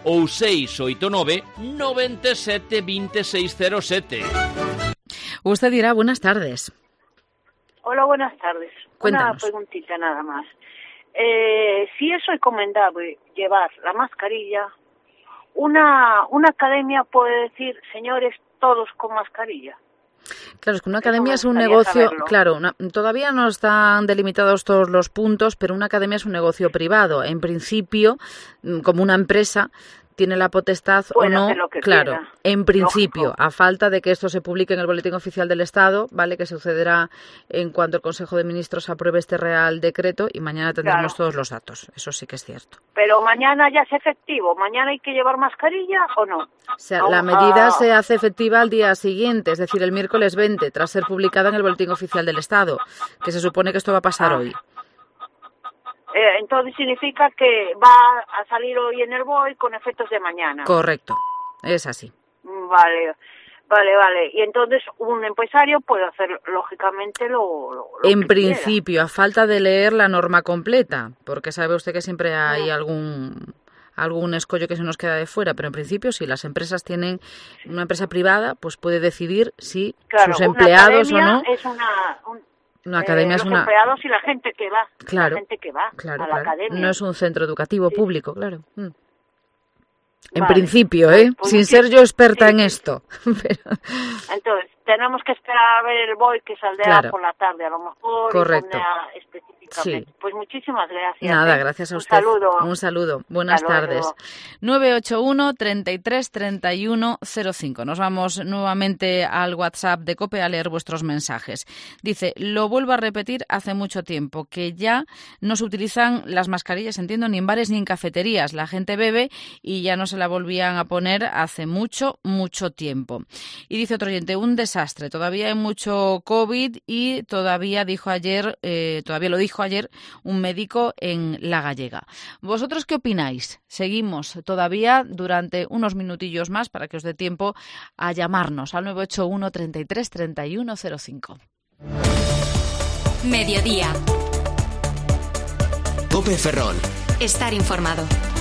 ou seis oito nove, nove sete, dos seis cero sete. Usted dirá, buenas tardes. Hola, buenas tardes. Cuéntanos. Una preguntita nada más. Eh, si es recomendable llevar la mascarilla, una, una academia puede decir, señores, todos con mascarilla. Claro, es que una academia es un negocio, saberlo. claro, una, todavía no están delimitados todos los puntos, pero una academia es un negocio privado. En principio, como una empresa, tiene la potestad Puede o no, claro, quiera. en principio, Lógico. a falta de que esto se publique en el Boletín Oficial del Estado, ¿vale? Que sucederá en cuanto el Consejo de Ministros apruebe este Real Decreto y mañana tendremos Claro. todos los datos, eso sí que es cierto. Pero mañana ya es efectivo, mañana hay que llevar mascarilla o no. O sea, Aún- la medida ah, se hace efectiva al día siguiente, es decir, el miércoles veinte, tras ser publicada en el Boletín Oficial del Estado, que se supone que esto va a pasar Ah. hoy. eh, entonces significa que va a salir hoy en el B O E con efectos de mañana. Correcto, es así. Vale, vale, vale. Y entonces un empresario puede hacer lógicamente lo, lo, lo En que principio, a falta de leer la norma completa, porque sabe usted que siempre hay algún algún escollo que se nos queda de fuera, pero en principio si las empresas tienen, una empresa privada, pues puede decidir si Claro, sus una empleados o academia no. Es una, un, Una academia eh, es los una. empleados y la gente que va. Claro, la gente que va claro, a la claro. academia. No es un centro educativo Sí. público, claro. Mm. En Vale. principio, ¿eh? Pues Sin muchis- ser yo experta sí, en sí. esto. Pero- Entonces, tenemos que esperar a ver el B O E que saldrá Claro. por la tarde, a lo mejor. Correcto. Y pondrá específicamente. Sí. Pues muchísimas gracias. Nada, ¿eh? gracias a Un usted. saludo. Un saludo. Buenas Hasta luego. tardes. nueve ocho uno, treinta y tres, treinta y uno, cero cinco. Nos vamos nuevamente al WhatsApp de COPE a leer vuestros mensajes. Dice, lo vuelvo a repetir hace mucho tiempo, que ya no se utilizan las mascarillas, entiendo, ni en bares ni en cafeterías. La gente bebe y ya no se la volvían a poner hace mucho, mucho tiempo. Y dice otro oyente, un desastre. Todavía hay mucho COVID y todavía dijo ayer, eh, todavía lo dijo ayer un médico en La Gallega. ¿Vosotros qué opináis? Seguimos todavía durante unos minutillos más para que os dé tiempo a llamarnos al nueve ocho uno, treinta y tres, treinta y uno, cero cinco. Mediodía. COPE Ferrol. Estar informado.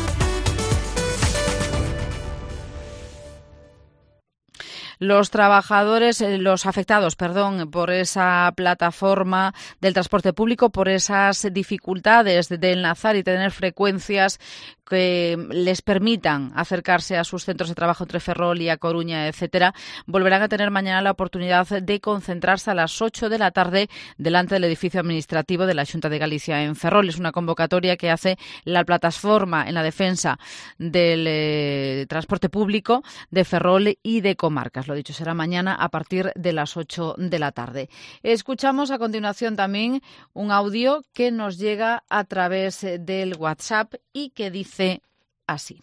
Los trabajadores, los afectados, perdón, por esa plataforma del transporte público, por esas dificultades de enlazar y tener frecuencias que les permitan acercarse a sus centros de trabajo entre Ferrol y A Coruña, etcétera, volverán a tener mañana la oportunidad de concentrarse a las ocho de la tarde delante del edificio administrativo de la Xunta de Galicia en Ferrol. Es una convocatoria que hace la plataforma en la defensa del eh, transporte público de Ferrol y de comarcas. Lo dicho, será mañana a partir de las ocho de la tarde. Escuchamos a continuación también un audio que nos llega a través del WhatsApp y que dice así.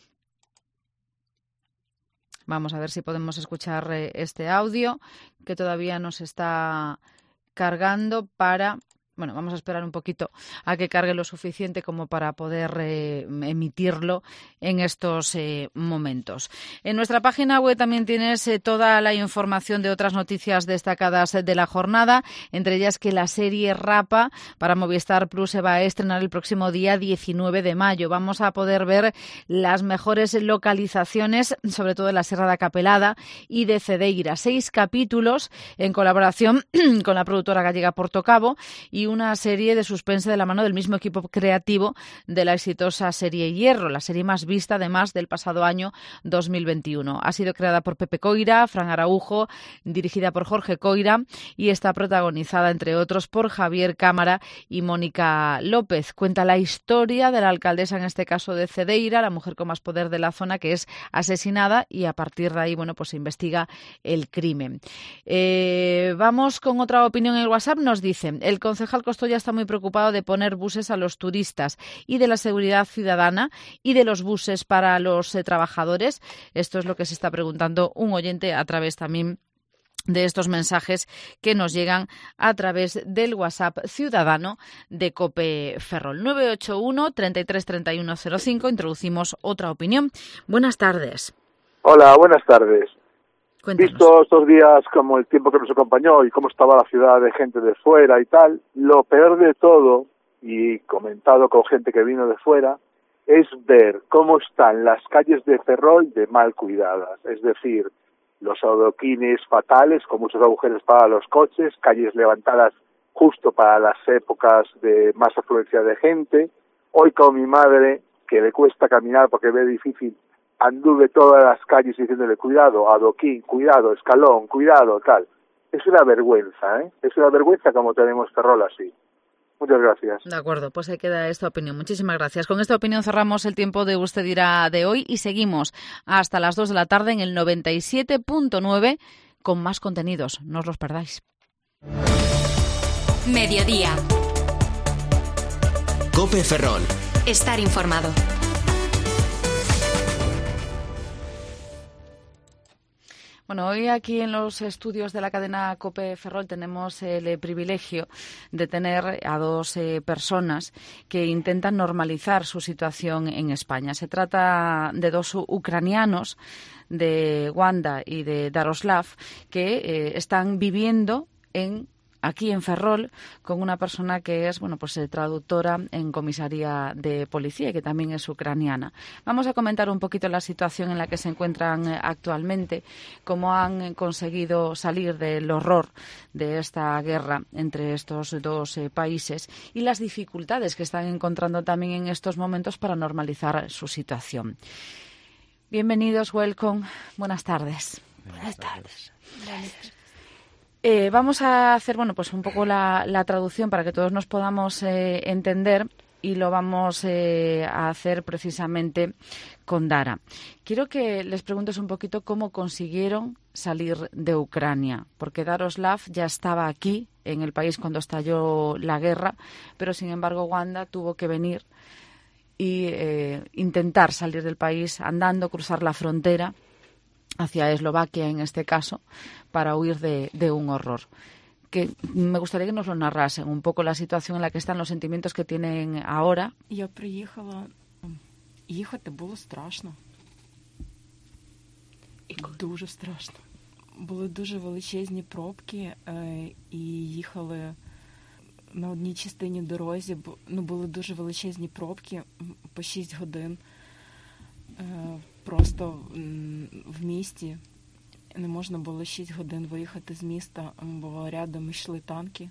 Vamos a ver si podemos escuchar este audio que todavía nos está cargando para... Bueno, vamos a esperar un poquito a que cargue lo suficiente como para poder eh, emitirlo en estos eh, momentos. En nuestra página web también tienes eh, toda la información de otras noticias destacadas de la jornada, entre ellas que la serie Rapa para Movistar Plus se va a estrenar el próximo día diecinueve de mayo. Vamos a poder ver las mejores localizaciones, sobre todo de la Serra da Capelada y de Cedeira. Seis capítulos en colaboración con la productora gallega Portocabo y una serie de suspense de la mano del mismo equipo creativo de la exitosa serie Hierro, la serie más vista además del pasado año dos mil veintiuno. Ha sido creada por Pepe Coira, Fran Araujo, dirigida por Jorge Coira y está protagonizada, entre otros, por Javier Cámara y Mónica López. Cuenta la historia de la alcaldesa, en este caso de Cedeira, la mujer con más poder de la zona, que es asesinada y a partir de ahí, bueno, pues se investiga el crimen. Eh, vamos con otra opinión en el WhatsApp. Nos dice, el concejal Costoya está muy preocupado de poner buses a los turistas y de la seguridad ciudadana y de los buses para los eh, trabajadores. Esto es lo que se está preguntando un oyente a través también de estos mensajes que nos llegan a través del WhatsApp ciudadano de COPE Ferrol. nueve ocho uno, treinta y tres, treinta y uno, cero cinco. Introducimos otra opinión. Buenas tardes. Hola, buenas tardes. Cuéntanos. Visto estos días como el tiempo que nos acompañó y cómo estaba la ciudad de gente de fuera y tal, lo peor de todo, y comentado con gente que vino de fuera, es ver cómo están las calles de Ferrol de mal cuidadas, es decir, los adoquines fatales con muchos agujeros para los coches, calles levantadas justo para las épocas de más afluencia de gente. Hoy con mi madre, que le cuesta caminar porque ve difícil, anduve todas las calles diciéndole cuidado, adoquín, cuidado, escalón, cuidado, tal. Es una vergüenza, ¿eh? Es una vergüenza como tenemos Ferrol así. Muchas gracias. De acuerdo, pues ahí queda esta opinión. Muchísimas gracias. Con esta opinión cerramos el tiempo de Usted dirá de hoy y seguimos hasta las dos de la tarde en el noventa y siete punto nueve con más contenidos. No os los perdáis. Mediodía. COPE Ferrol. Estar informado. Bueno, hoy aquí en los estudios de la cadena COPE Ferrol tenemos el privilegio de tener a dos eh, personas que intentan normalizar su situación en España. Se trata de dos ucranianos, de Wanda y de Daroslav, que eh, están viviendo en aquí en Ferrol con una persona que es, bueno, pues traductora en comisaría de policía y que también es ucraniana. Vamos a comentar un poquito la situación en la que se encuentran actualmente, cómo han conseguido salir del horror de esta guerra entre estos dos eh, países y las dificultades que están encontrando también en estos momentos para normalizar su situación. Bienvenidos, welcome, buenas tardes. Buenas tardes. Gracias. Eh, vamos a hacer, bueno, pues un poco la, la traducción para que todos nos podamos eh, entender y lo vamos eh, a hacer precisamente con Dara. Quiero que les preguntes un poquito cómo consiguieron salir de Ucrania, porque Daroslav ya estaba aquí en el país cuando estalló la guerra, pero sin embargo Wanda tuvo que venir y eh, intentar salir del país andando, cruzar la frontera hacia Eslovaquia en este caso, para huir de, de un horror. Que me gustaría que nos lo narrasen un poco la situación en la que están, los sentimientos que tienen ahora. Я приїхала, їхати було страшно. Дуже страшно. Були дуже величезні пробки і їхали на одній частині дорозі, ну, були дуже величезні пробки по шість годин. Просто в місті не можна було шість годин виїхати з міста, бо рядом йшли танки.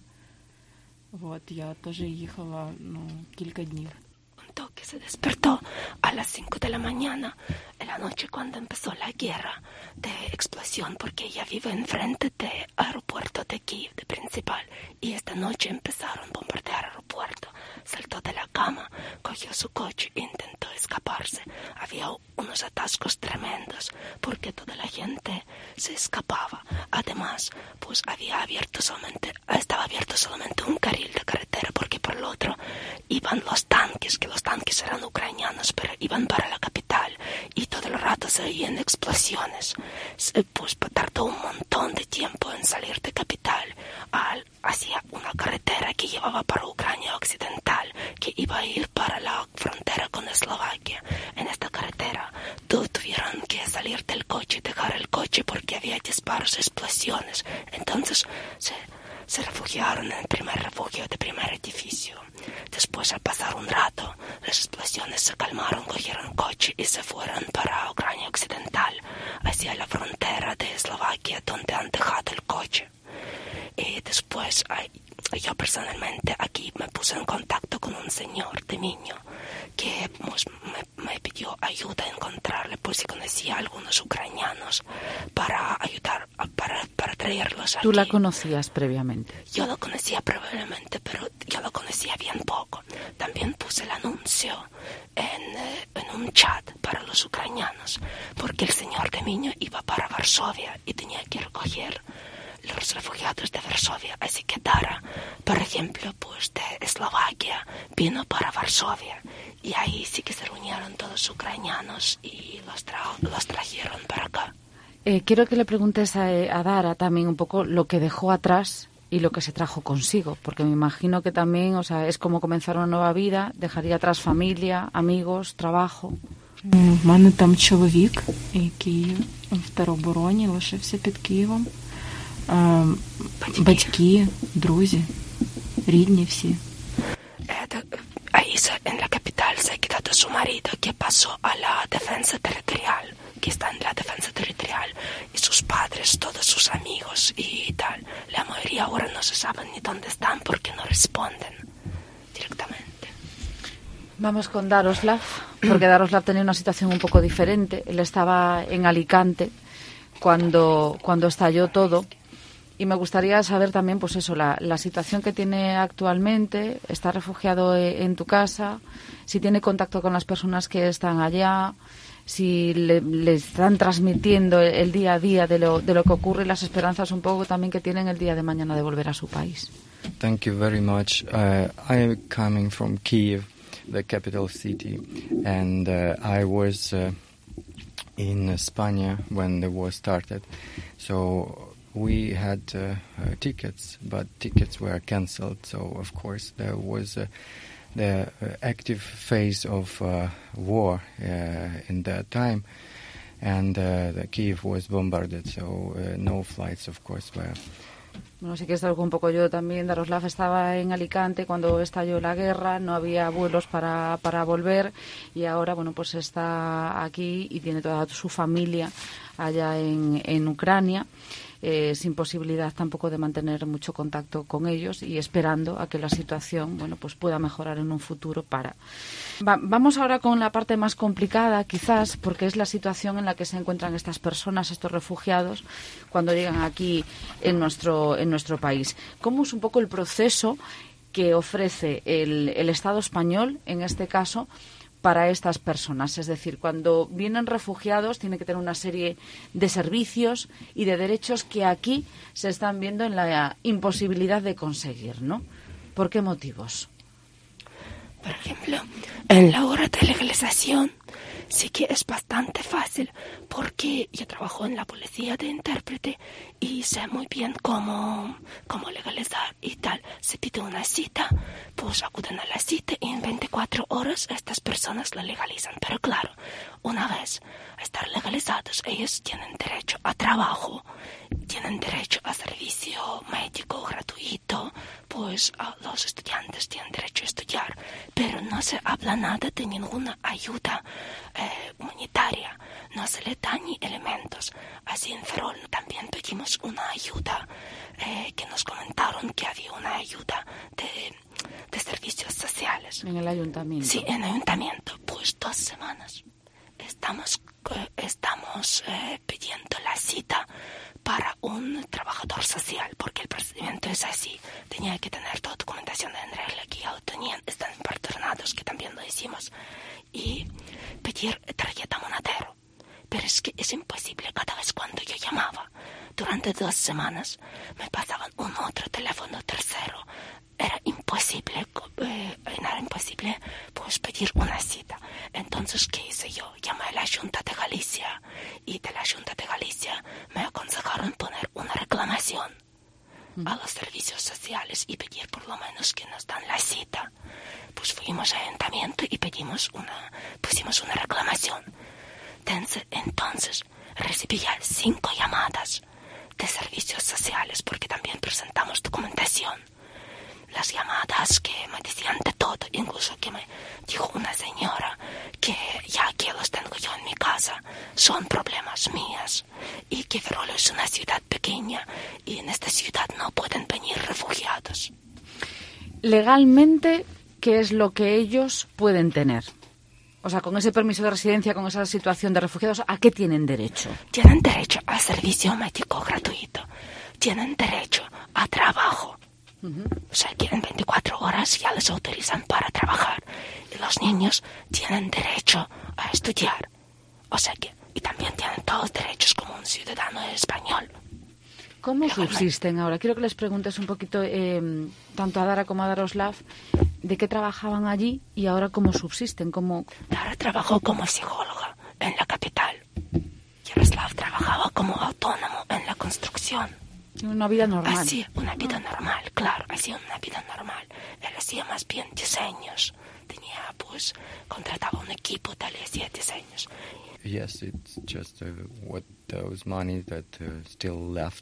От, я теж їхала, ну, кілька днів. Que se despertó a las cinco de la mañana en la noche cuando empezó la guerra de explosión, porque ella vive enfrente del aeropuerto de Kiev, de principal, y esta noche empezaron a bombardear el aeropuerto. Saltó de la cama, cogió su coche e intentó escaparse. Había unos atascos tremendos porque toda la gente se escapaba. Además, pues había abierto solamente, estaba abierto solamente un carril de carretera, porque por el otro iban los tanques, que los tanques eran ucranianos, pero iban para la capital y todo el rato se oían explosiones. Pues tardó un montón de tiempo en salir de capital al, hacia una carretera que llevaba para Ucrania occidental, que iba a ir para la frontera con Eslovaquia. En esta carretera tu, tuvieron que salir del coche, dejar el coche porque había disparos, explosiones. Entonces se, se refugiaron en el primer refugio de primer edificio. Después, al pasar un rato, las explosiones se calmaron, cogieron coche y se fueron para Ucrania occidental, hacia la frontera de Eslovaquia, donde han dejado el coche. Y después, yo personalmente aquí me puse en contacto con un señor de Miño que pues, me, me pidió ayuda a encontrarle, pues si conocía a algunos ucranianos para ayudar, para, para traerlos aquí. ¿Tú la conocías previamente? Yo lo conocía previamente, pero yo lo conocía bien poco. También puse el anuncio en, eh, en un chat para los ucranianos, porque el señor de Miño iba para Varsovia y tenía que recoger los refugiados de Varsovia. Así que Dara, por ejemplo, pues de Eslovaquia, vino para Varsovia. Y ahí sí que se reunieron todos los ucranianos y los, tra- los trajeron para acá. Eh, quiero que le preguntes a, a Dara también un poco lo que dejó atrás y lo que se trajo consigo, porque me imagino que también, o sea, es como comenzar una nueva vida, dejaría atrás familia, amigos, trabajo. У мене там чоловік, який в теробороні, лишився під Києвом. Батьки, Батьки друзі, рідні всі. Ahí en la capital se ha quedado su marido que pasó a la defensa territorial, que está en la defensa territorial, y sus padres, todos sus amigos y tal. La mayoría ahora no se saben ni dónde están porque no responden directamente. Vamos con Daroslav, porque Daroslav tenía una situación un poco diferente. Él estaba en Alicante cuando, cuando estalló todo. Y me gustaría saber también, pues eso, la, la situación que tiene actualmente. Está refugiado en tu casa, si tiene contacto con las personas que están allá, si le, le están transmitiendo el, el día a día de lo, de lo que ocurre y las esperanzas un poco también que tienen el día de mañana de volver a su país. Thank you very much. Uh, I'm coming from Kiev, the capital city, and uh, I was uh, in España when the war started. So we had uh, uh, tickets, but tickets were cancelled. So, of course, there was uh, the uh, active phase of uh, war uh, in that time, and uh, the Kiev was bombarded, so uh, no flights, of course, were... Bueno, sí que es algo un poco yo también. Daroslav estaba en Alicante cuando estalló la guerra, no había vuelos para, para volver y ahora, bueno, pues está aquí y tiene toda su familia allá en, en Ucrania. Eh, sin posibilidad tampoco de mantener mucho contacto con ellos y esperando a que la situación, bueno, pues pueda mejorar en un futuro para... Va, vamos ahora con la parte más complicada, quizás, porque es la situación en la que se encuentran estas personas, estos refugiados, cuando llegan aquí en nuestro, en nuestro país. ¿Cómo es un poco el proceso que ofrece el, el Estado español, en este caso, para estas personas? Es decir, cuando vienen refugiados tienen que tener una serie de servicios y de derechos que aquí se están viendo en la imposibilidad de conseguir, ¿no? ¿Por qué motivos? Por ejemplo, en la hora de legalización sí que es bastante fácil porque yo trabajo en la policía de intérprete y sé muy bien cómo, cómo legalizar y tal. Se pide una cita, pues acuden a la cita y en veinticuatro horas estas personas la legalizan. Pero claro, una vez a estar legalizados, ellos tienen derecho a trabajo, tienen derecho a servicio médico gratuito, pues a los estudiantes tienen derecho a estudiar, pero no se habla nada de ninguna ayuda eh, humanitaria, no se le da ni elementos. Así en Ferrol también pedimos una ayuda, eh, que nos comentaron que había una ayuda de, de servicios sociales. En el ayuntamiento. Sí, en el ayuntamiento, pues dos semanas. Estamos, eh, estamos eh, pidiendo la cita para un trabajador social, porque el procedimiento es así. Tenía que tener toda documentación en regla, que ya lo tenían, están empadronados, que también lo hicimos, y pedir tarjeta monedero. Pero es que es imposible. Cada vez cuando yo llamaba, durante dos semanas, me pasaban un otro teléfono tercero. Era imposible, eh, era imposible pues pedir una cita. Entonces, ¿qué hice yo? Llamé a la Junta de Galicia y de la Junta de Galicia me aconsejaron poner una reclamación mm. a los servicios sociales y pedir por lo menos que nos dan la cita. Pues fuimos al ayuntamiento y pedimos una, pusimos una reclamación. Entonces, entonces recibí ya cinco llamadas de servicios sociales porque también presentamos documentación. Las llamadas que me decían de todo, incluso que me dijo una señora que ya que los tengo yo en mi casa, son problemas míos y que Ferrol es una ciudad pequeña y en esta ciudad no pueden venir refugiados. Legalmente, ¿qué es lo que ellos pueden tener? O sea, con ese permiso de residencia, con esa situación de refugiados, ¿a qué tienen derecho? Tienen derecho a servicio médico gratuito, tienen derecho a trabajo. Uh-huh. O sea, que en veinticuatro horas ya les autorizan para trabajar. Y los niños tienen derecho a estudiar. O sea que, y también tienen todos los derechos como un ciudadano español. ¿Cómo subsisten ahora? Quiero que les preguntes un poquito, eh, tanto a Dara como a Daroslav, de qué trabajaban allí y ahora cómo subsisten. Cómo... Dara trabajó como psicóloga en la capital. Yaroslav trabajaba como autónomo en la construcción. Una vida normal. Así, una vida normal, claro, hacía una vida normal. Él hacía más bien diseños. Tenía, pues, contrataba un equipo, tal y hacía diseños. Yes, it's just uh, what those money that uh, still left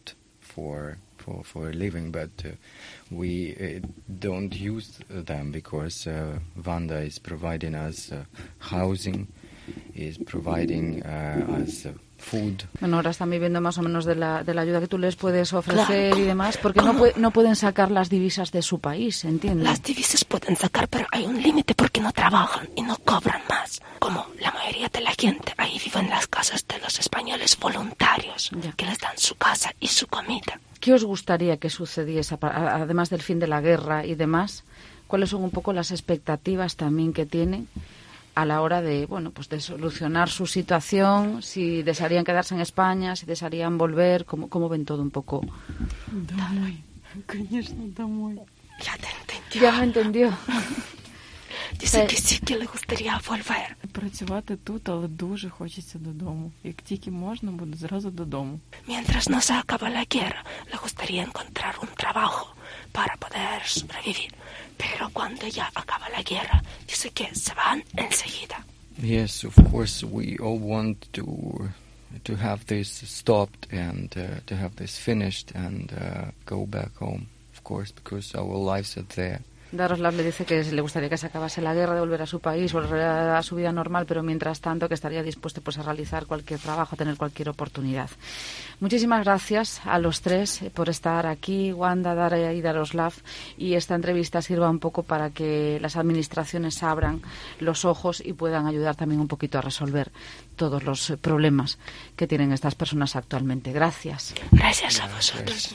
for for for a living, but uh, we uh, don't use them because uh, Wanda is providing us uh, housing, is providing uh, us uh, food. Bueno, ahora están viviendo más o menos de la, de la ayuda que tú les puedes ofrecer Claro. y demás, porque no, pu- no pueden sacar las divisas de su país, ¿entiendes? Las divisas pueden sacar, pero hay un límite porque no trabajan y no cobran más. Como la mayoría de la gente, ahí viven en las casas de los españoles voluntarios, Ya. que les dan su casa y su comida. ¿Qué os gustaría que sucediese, pa- además del fin de la guerra y demás? ¿Cuáles son un poco las expectativas también que tienen a la hora de, bueno, pues de solucionar su situación? Si desearían quedarse en España, si desearían volver, ¿cómo, cómo ven todo un poco? Домой. Конечно, домой. Ya te entendió. Ya me entendió. Dice que sí, que le gustaría volver. Працювати тут, але дуже хочеться додому. Як тільки можна, буду зразу додому. Mientras no se acaba la guerra, le gustaría encontrar un trabajo para poder sobrevivir. Pero cuando ya acaba la guerra, dice que se van enseguida. Yes, of course, we all want to to have this stopped and uh, to have this finished and uh, go back home, of course, because our lives are there. Daroslav le dice que le gustaría que se acabase la guerra, de volver a su país, volver a su vida normal, pero mientras tanto que estaría dispuesto pues a realizar cualquier trabajo, a tener cualquier oportunidad. Muchísimas gracias a los tres por estar aquí, Wanda, Dara y Daroslav, y esta entrevista sirva un poco para que las administraciones abran los ojos y puedan ayudar también un poquito a resolver todos los problemas que tienen estas personas actualmente. Gracias. Gracias a vosotros.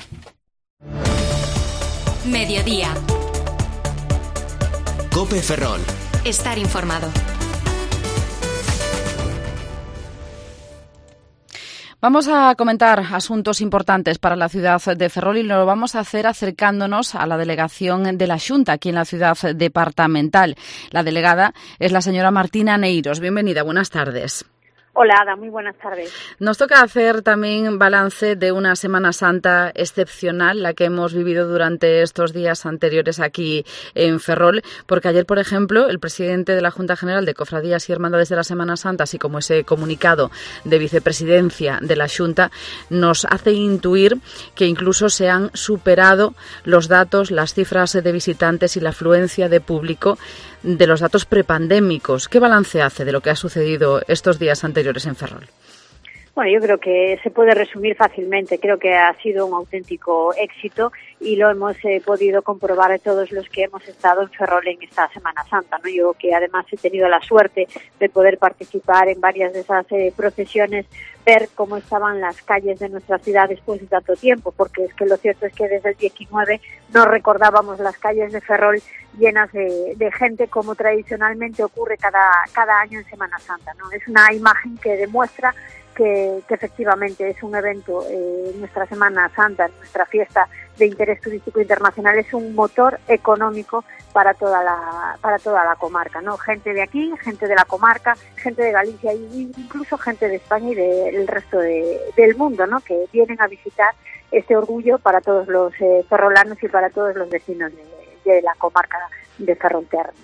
Mediodía. COPE Ferrol. Estar informado. Vamos a comentar asuntos importantes para la ciudad de Ferrol y lo vamos a hacer acercándonos a la delegación de la Xunta aquí en la ciudad departamental. La delegada es la señora Martina Neiros. Bienvenida, buenas tardes. Hola, Ada, muy buenas tardes. Nos toca hacer también balance de una Semana Santa excepcional, la que hemos vivido durante estos días anteriores aquí en Ferrol, porque ayer, por ejemplo, el presidente de la Junta General de Cofradías y Hermandades de la Semana Santa, así como ese comunicado de vicepresidencia de la Xunta, nos hace intuir que incluso se han superado los datos, las cifras de visitantes y la afluencia de público de los datos prepandémicos. ¿Qué balance hace de lo que ha sucedido estos días anteriores en Ferrol? Bueno, yo creo que se puede resumir fácilmente. Creo que ha sido un auténtico éxito y lo hemos eh, podido comprobar todos los que hemos estado en Ferrol en esta Semana Santa, ¿no? Yo que además he tenido la suerte de poder participar en varias de esas eh, procesiones, ver cómo estaban las calles de nuestra ciudad después de tanto tiempo, porque es que lo cierto es que desde el diecinueve no recordábamos las calles de Ferrol llenas de, de gente como tradicionalmente ocurre cada, cada año en Semana Santa, ¿no? Es una imagen que demuestra que, que efectivamente es un evento, eh, nuestra Semana Santa, nuestra fiesta de interés turístico internacional, es un motor económico para toda la para toda la comarca, ¿no? Gente de aquí, gente de la comarca, gente de Galicia e incluso gente de España y del resto de, del mundo, ¿no? Que vienen a visitar este orgullo para todos los eh, ferrolanos y para todos los vecinos de, de la comarca de Ferrolterra.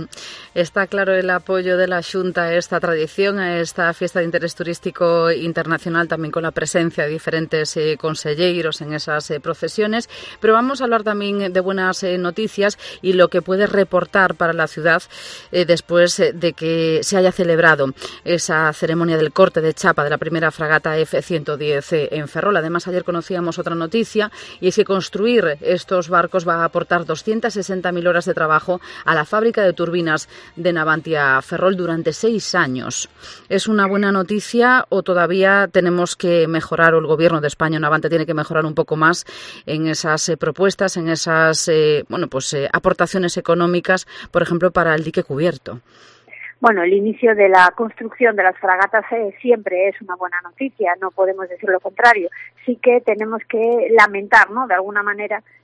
Está claro el apoyo de la Xunta a esta tradición, a esta fiesta de interés turístico internacional, también con la presencia de diferentes eh, conselleiros en esas eh, procesiones, pero vamos a hablar también de buenas eh, noticias y lo que puede reportar para la ciudad eh, después eh, de que se haya celebrado esa ceremonia del corte de chapa de la primera fragata F ciento diez eh, en Ferrol. Además, ayer conocíamos otra noticia y es que construir estos barcos va a aportar doscientas sesenta mil horas de trabajo a la fábrica de turbinas de Navantia Ferrol durante seis años. ¿Es una buena noticia o todavía tenemos que mejorar, o el Gobierno de España, Navantia, tiene que mejorar un poco más en esas eh, propuestas, en esas eh, bueno, pues eh, aportaciones económicas, por ejemplo, para el dique cubierto? Bueno, el inicio de la construcción de las fragatas eh, siempre es una buena noticia, no podemos decir lo contrario. Sí que tenemos que lamentar, ¿no?, de alguna manera,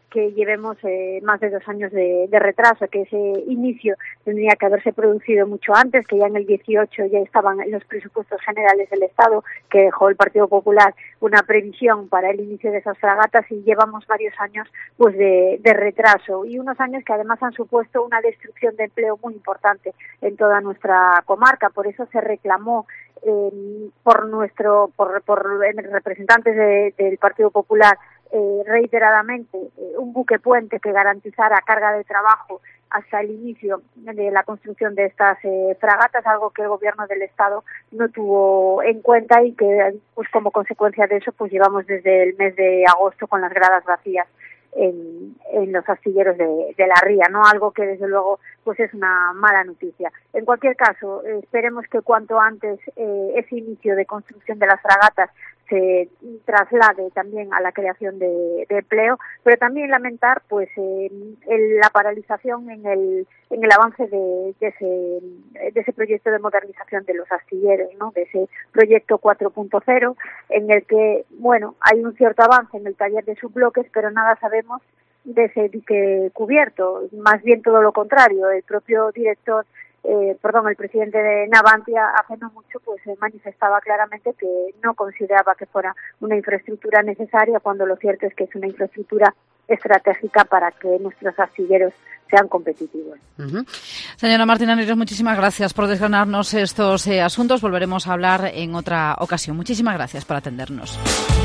que llevemos eh, más de dos años de, de retraso, que ese inicio tendría que haberse producido mucho antes, que ya en el dieciocho ya estaban los presupuestos generales del Estado, que dejó el Partido Popular una previsión para el inicio de esas fragatas, y llevamos varios años pues de, de retraso, y unos años que además han supuesto una destrucción de empleo muy importante en toda nuestra comarca. Por eso se reclamó eh, por nuestro por, por representantes de, del Partido Popular Eh, reiteradamente eh, un buque puente que garantizara carga de trabajo hasta el inicio de la construcción de estas eh, fragatas, algo que el gobierno del Estado no tuvo en cuenta y que pues como consecuencia de eso pues llevamos desde el mes de agosto con las gradas vacías en, en los astilleros de, de la ría, ¿no? Algo que desde luego pues es una mala noticia. En cualquier caso, eh, esperemos que cuanto antes eh, ese inicio de construcción de las fragatas se traslade también a la creación de, de empleo, pero también lamentar pues eh, el, la paralización en el en el avance de, de ese de ese proyecto de modernización de los astilleros, ¿no? De ese proyecto cuatro punto cero, en el que bueno hay un cierto avance en el taller de subbloques, pero nada sabemos de ese dique cubierto, más bien todo lo contrario. El propio director Eh, perdón, el presidente de Navantia hace no mucho pues eh, manifestaba claramente que no consideraba que fuera una infraestructura necesaria, cuando lo cierto es que es una infraestructura estratégica para que nuestros astilleros sean competitivos. Uh-huh. Señora Martina Neros, muchísimas gracias por desgranarnos estos eh, asuntos. Volveremos a hablar en otra ocasión. Muchísimas gracias por atendernos.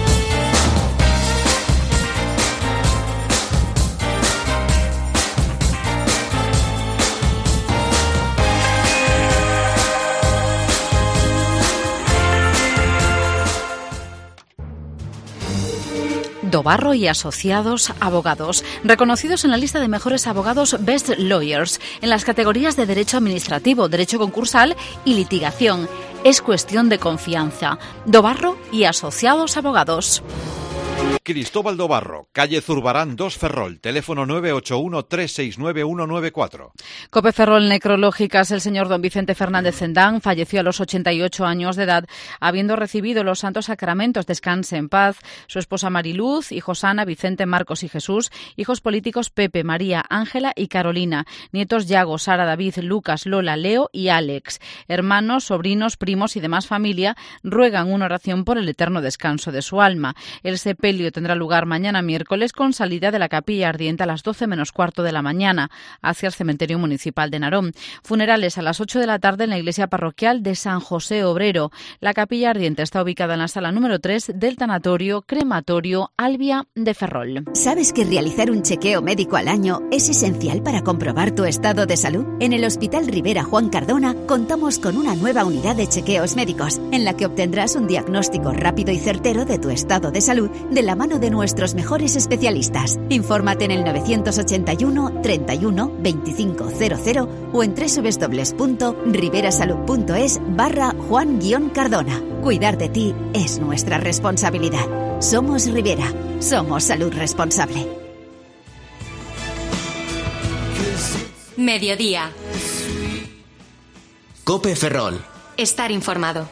Dobarro y Asociados Abogados, reconocidos en la lista de mejores abogados Best Lawyers en las categorías de Derecho Administrativo, Derecho Concursal y Litigación. Es cuestión de confianza. Dobarro y Asociados Abogados. Cristóbal Dobarro, calle Zurbarán dos Ferrol, teléfono nueve ocho uno, tres seis nueve, uno nueve cuatro. Cope Ferrol Necrológicas. El señor don Vicente Fernández Zendán falleció a los ochenta y ocho años de edad, habiendo recibido los santos sacramentos. Descanse en paz. Su esposa Mariluz, hijos Ana, Vicente, Marcos y Jesús, hijos políticos Pepe, María, Ángela y Carolina, nietos Yago, Sara, David, Lucas, Lola, Leo y Alex, hermanos, sobrinos, primos y demás familia ruegan una oración por el eterno descanso de su alma. El sepelio tendrá lugar mañana miércoles con salida de la Capilla Ardiente a las doce menos cuarto de la mañana hacia el cementerio municipal de Narón. Funerales a las ocho de la tarde en la iglesia parroquial de San José Obrero. La Capilla Ardiente está ubicada en la sala número tres del tanatorio crematorio Albia de Ferrol. ¿Sabes que realizar un chequeo médico al año es esencial para comprobar tu estado de salud? En el Hospital Rivera Juan Cardona contamos con una nueva unidad de chequeos médicos en la que obtendrás un diagnóstico rápido y certero de tu estado de salud de la mano de nuestros mejores especialistas. Infórmate en el novecientos ochenta y uno, treinta y uno, veinticinco cero cero o en doble u doble u doble u punto riverasalud punto es barra Juan Cardona. Cuidar de ti es nuestra responsabilidad. Somos Rivera. Somos salud responsable. Mediodía. Cope Ferrol. Estar informado.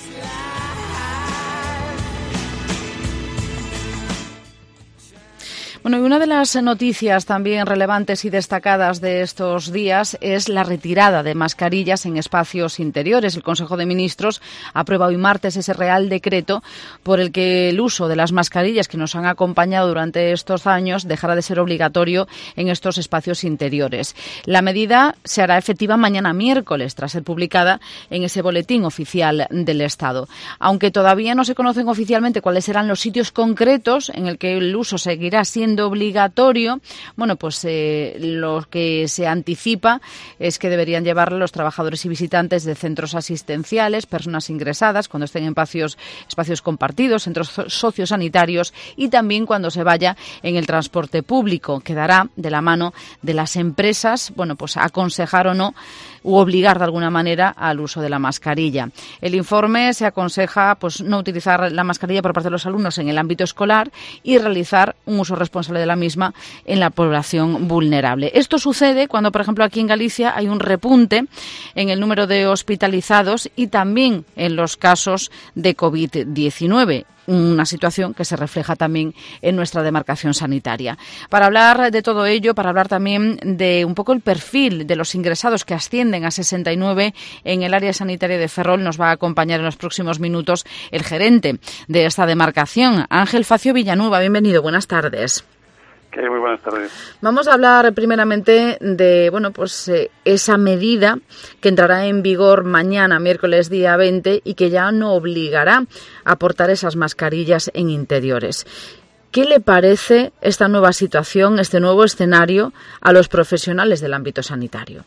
Bueno, y una de las noticias también relevantes y destacadas de estos días es la retirada de mascarillas en espacios interiores. El Consejo de Ministros aprueba hoy martes ese Real Decreto por el que el uso de las mascarillas que nos han acompañado durante estos años dejará de ser obligatorio en estos espacios interiores. La medida se hará efectiva mañana miércoles, tras ser publicada en ese boletín oficial del Estado. Aunque todavía no se conocen oficialmente cuáles serán los sitios concretos en el que el uso seguirá siendo obligatorio, bueno, pues eh, lo que se anticipa es que deberían llevarlo los trabajadores y visitantes de centros asistenciales, personas ingresadas, cuando estén en espacios, espacios compartidos, centros sociosanitarios y también cuando se vaya en el transporte público. Quedará de la mano de las empresas, bueno, pues aconsejar o no u obligar de alguna manera al uso de la mascarilla. El informe se aconseja pues no utilizar la mascarilla por parte de los alumnos en el ámbito escolar y realizar un uso responsable de la misma en la población vulnerable. Esto sucede cuando, por ejemplo, aquí en Galicia hay un repunte en el número de hospitalizados y también en los casos de covid diecinueve. una situación que se refleja también en nuestra demarcación sanitaria. Para hablar de todo ello, para hablar también de un poco el perfil de los ingresados que ascienden a sesenta y nueve en el área sanitaria de Ferrol, nos va a acompañar en los próximos minutos el gerente de esta demarcación, Ángel Facio Villanueva. Bienvenido, buenas tardes. Okay, muy buenas tardes. Vamos a hablar primeramente de bueno, pues eh, esa medida que entrará en vigor mañana, miércoles día veinte, y que ya no obligará a portar esas mascarillas en interiores. ¿Qué le parece esta nueva situación, este nuevo escenario a los profesionales del ámbito sanitario?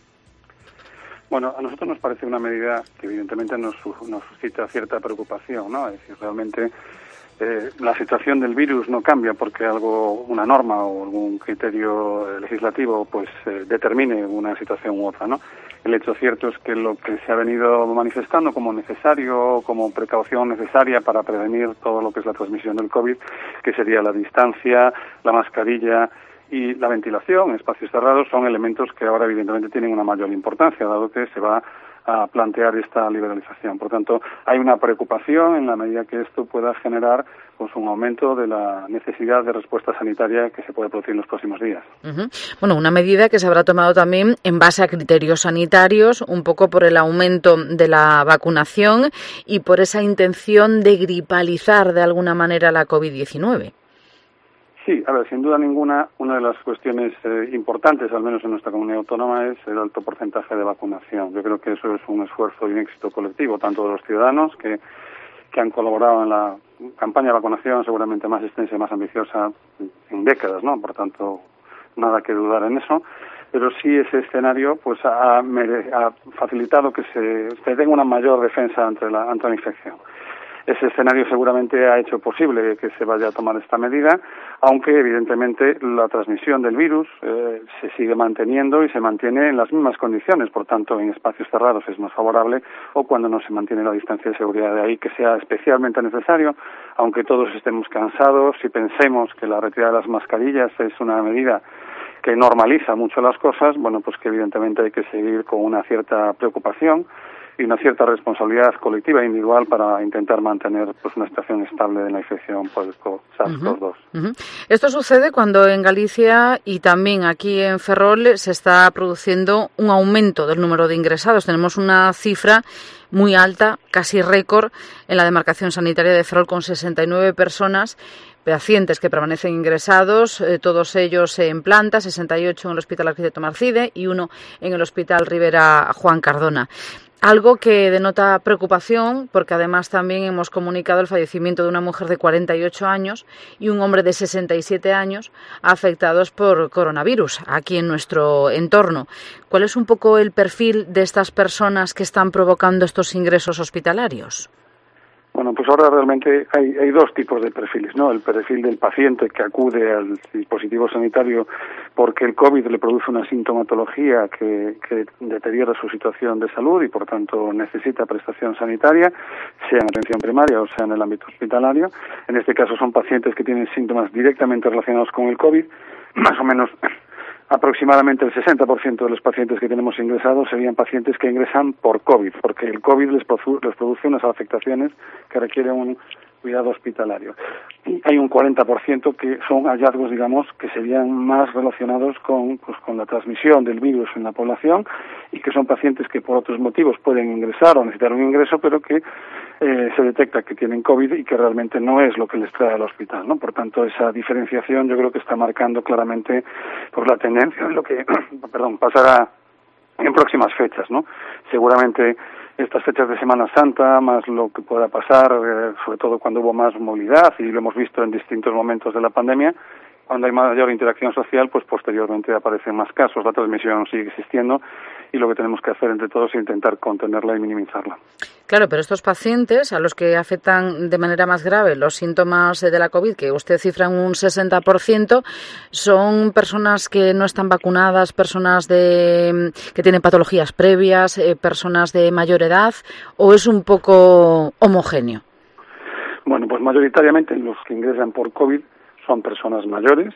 Bueno, a nosotros nos parece una medida que evidentemente nos, nos suscita cierta preocupación, ¿no? Es decir, realmente Eh, la situación del virus no cambia porque algo, una norma o algún criterio legislativo pues eh, determine una situación u otra, ¿no? El hecho cierto es que lo que se ha venido manifestando como necesario, como precaución necesaria para prevenir todo lo que es la transmisión del COVID, que sería la distancia, la mascarilla y la ventilación en espacios cerrados, son elementos que ahora evidentemente tienen una mayor importancia, dado que se va a plantear esta liberalización. Por tanto, hay una preocupación en la medida que esto pueda generar pues un aumento de la necesidad de respuesta sanitaria que se puede producir en los próximos días. Uh-huh. Bueno, una medida que se habrá tomado también en base a criterios sanitarios, un poco por el aumento de la vacunación y por esa intención de gripalizar de alguna manera la COVID diecinueve. Sí, a ver, sin duda ninguna, una de las cuestiones eh, importantes, al menos en nuestra comunidad autónoma, es el alto porcentaje de vacunación. Yo creo que eso es un esfuerzo y un éxito colectivo, tanto de los ciudadanos que, que han colaborado en la campaña de vacunación seguramente más extensa y más ambiciosa en décadas, ¿no? Por tanto, nada que dudar en eso. Pero sí ese escenario pues ha, ha facilitado que se, se tenga una mayor defensa ante la, ante la infección. Ese escenario seguramente ha hecho posible que se vaya a tomar esta medida, aunque evidentemente la transmisión del virus eh, se sigue manteniendo y se mantiene en las mismas condiciones, por tanto en espacios cerrados es más favorable, o cuando no se mantiene la distancia de seguridad, de ahí que sea especialmente necesario, aunque todos estemos cansados y pensemos que la retirada de las mascarillas es una medida que normaliza mucho las cosas, bueno, pues que evidentemente hay que seguir con una cierta preocupación y una cierta responsabilidad colectiva e individual para intentar mantener pues una situación estable de la infección por el SARS-CoV dos. Uh-huh. Uh-huh. Esto sucede cuando en Galicia y también aquí en Ferrol se está produciendo un aumento del número de ingresados. Tenemos una cifra muy alta, casi récord, en la demarcación sanitaria de Ferrol, con sesenta y nueve personas, pacientes que permanecen ingresados, eh, todos ellos en planta, sesenta y ocho en el Hospital Arquitecto Marcide y uno en el Hospital Rivera Juan Cardona. Algo que denota preocupación, porque además también hemos comunicado el fallecimiento de una mujer de cuarenta y ocho años y un hombre de sesenta y siete años afectados por coronavirus aquí en nuestro entorno. ¿Cuál es un poco el perfil de estas personas que están provocando estos ingresos hospitalarios? Bueno, pues ahora realmente hay, hay dos tipos de perfiles, ¿no? El perfil del paciente que acude al dispositivo sanitario porque el COVID le produce una sintomatología que, que deteriora su situación de salud y por tanto necesita prestación sanitaria, sea en atención primaria o sea en el ámbito hospitalario. En este caso son pacientes que tienen síntomas directamente relacionados con el COVID, más o menos aproximadamente el sesenta por ciento de los pacientes que tenemos ingresados serían pacientes que ingresan por COVID, porque el COVID les, produ- les produce unas afectaciones que requieren un cuidado hospitalario. Y hay un cuarenta por ciento que son hallazgos, digamos, que serían más relacionados con, pues, con la transmisión del virus en la población y que son pacientes que por otros motivos pueden ingresar o necesitar un ingreso, pero que eh, se detecta que tienen COVID y que realmente no es lo que les trae al hospital, ¿no? Por tanto, esa diferenciación yo creo que está marcando claramente por la tendencia de lo que, perdón, pasará en próximas fechas, ¿no? Seguramente estas fechas de Semana Santa, más lo que pueda pasar, eh, sobre todo cuando hubo más movilidad, y lo hemos visto en distintos momentos de la pandemia, cuando hay mayor interacción social, pues posteriormente aparecen más casos, la transmisión sigue existiendo y lo que tenemos que hacer entre todos es intentar contenerla y minimizarla. Claro, pero estos pacientes a los que afectan de manera más grave los síntomas de la COVID, que usted cifra en un sesenta por ciento, son personas que no están vacunadas, personas de que tienen patologías previas, eh, personas de mayor edad, ¿o es un poco homogéneo? Bueno, pues mayoritariamente los que ingresan por COVID son personas mayores,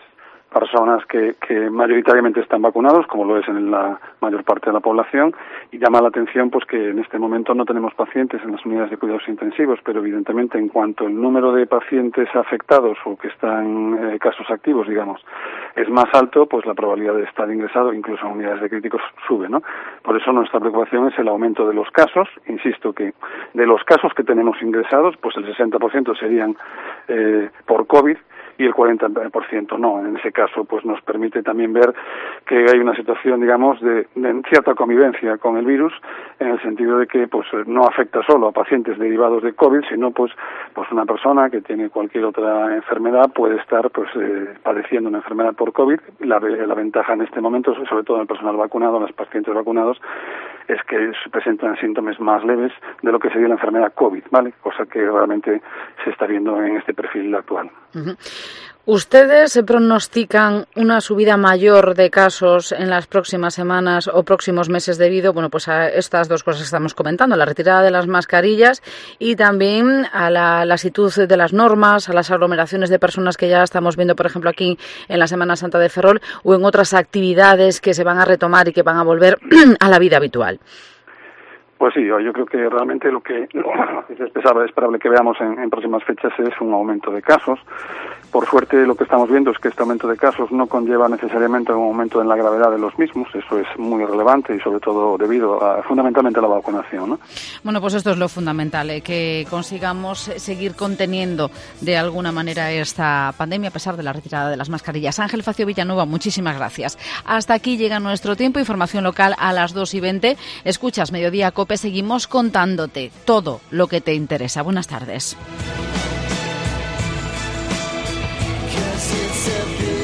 personas que, que mayoritariamente están vacunados, como lo es en la mayor parte de la población, y llama la atención pues que en este momento no tenemos pacientes en las unidades de cuidados intensivos, pero evidentemente en cuanto el número de pacientes afectados o que están eh, casos activos, digamos, es más alto, pues la probabilidad de estar ingresado, incluso en unidades de críticos, sube, ¿no? Por eso nuestra preocupación es el aumento de los casos. Insisto que de los casos que tenemos ingresados, pues el sesenta por ciento serían eh, por COVID, y el cuarenta por ciento no. En ese caso, pues nos permite también ver que hay una situación, digamos, de, de cierta convivencia con el virus, en el sentido de que pues no afecta solo a pacientes derivados de COVID, sino pues pues una persona que tiene cualquier otra enfermedad puede estar pues eh, padeciendo una enfermedad por COVID. La, la ventaja en este momento, sobre todo en el personal vacunado, los pacientes vacunados, es que se presentan síntomas más leves de lo que sería la enfermedad COVID, ¿vale? Cosa que realmente se está viendo en este perfil actual. Uh-huh. ¿Ustedes se pronostican una subida mayor de casos en las próximas semanas o próximos meses debido, bueno, pues a estas dos cosas que estamos comentando, la retirada de las mascarillas y también a la lasitud de las normas, a las aglomeraciones de personas que ya estamos viendo, por ejemplo, aquí en la Semana Santa de Ferrol o en otras actividades que se van a retomar y que van a volver a la vida habitual? Pues sí, yo creo que realmente lo que es esperable, esperable que veamos en, en próximas fechas es un aumento de casos. Por suerte, lo que estamos viendo es que este aumento de casos no conlleva necesariamente un aumento en la gravedad de los mismos. Eso es muy relevante y sobre todo debido a, fundamentalmente a la vacunación, ¿no? Bueno, pues esto es lo fundamental, eh, que consigamos seguir conteniendo de alguna manera esta pandemia a pesar de la retirada de las mascarillas. Ángel Facio Villanueva, muchísimas gracias. Hasta aquí llega nuestro tiempo. Información local a las dos y veinte. Escuchas Mediodía Cope. Seguimos contándote todo lo que te interesa. Buenas tardes.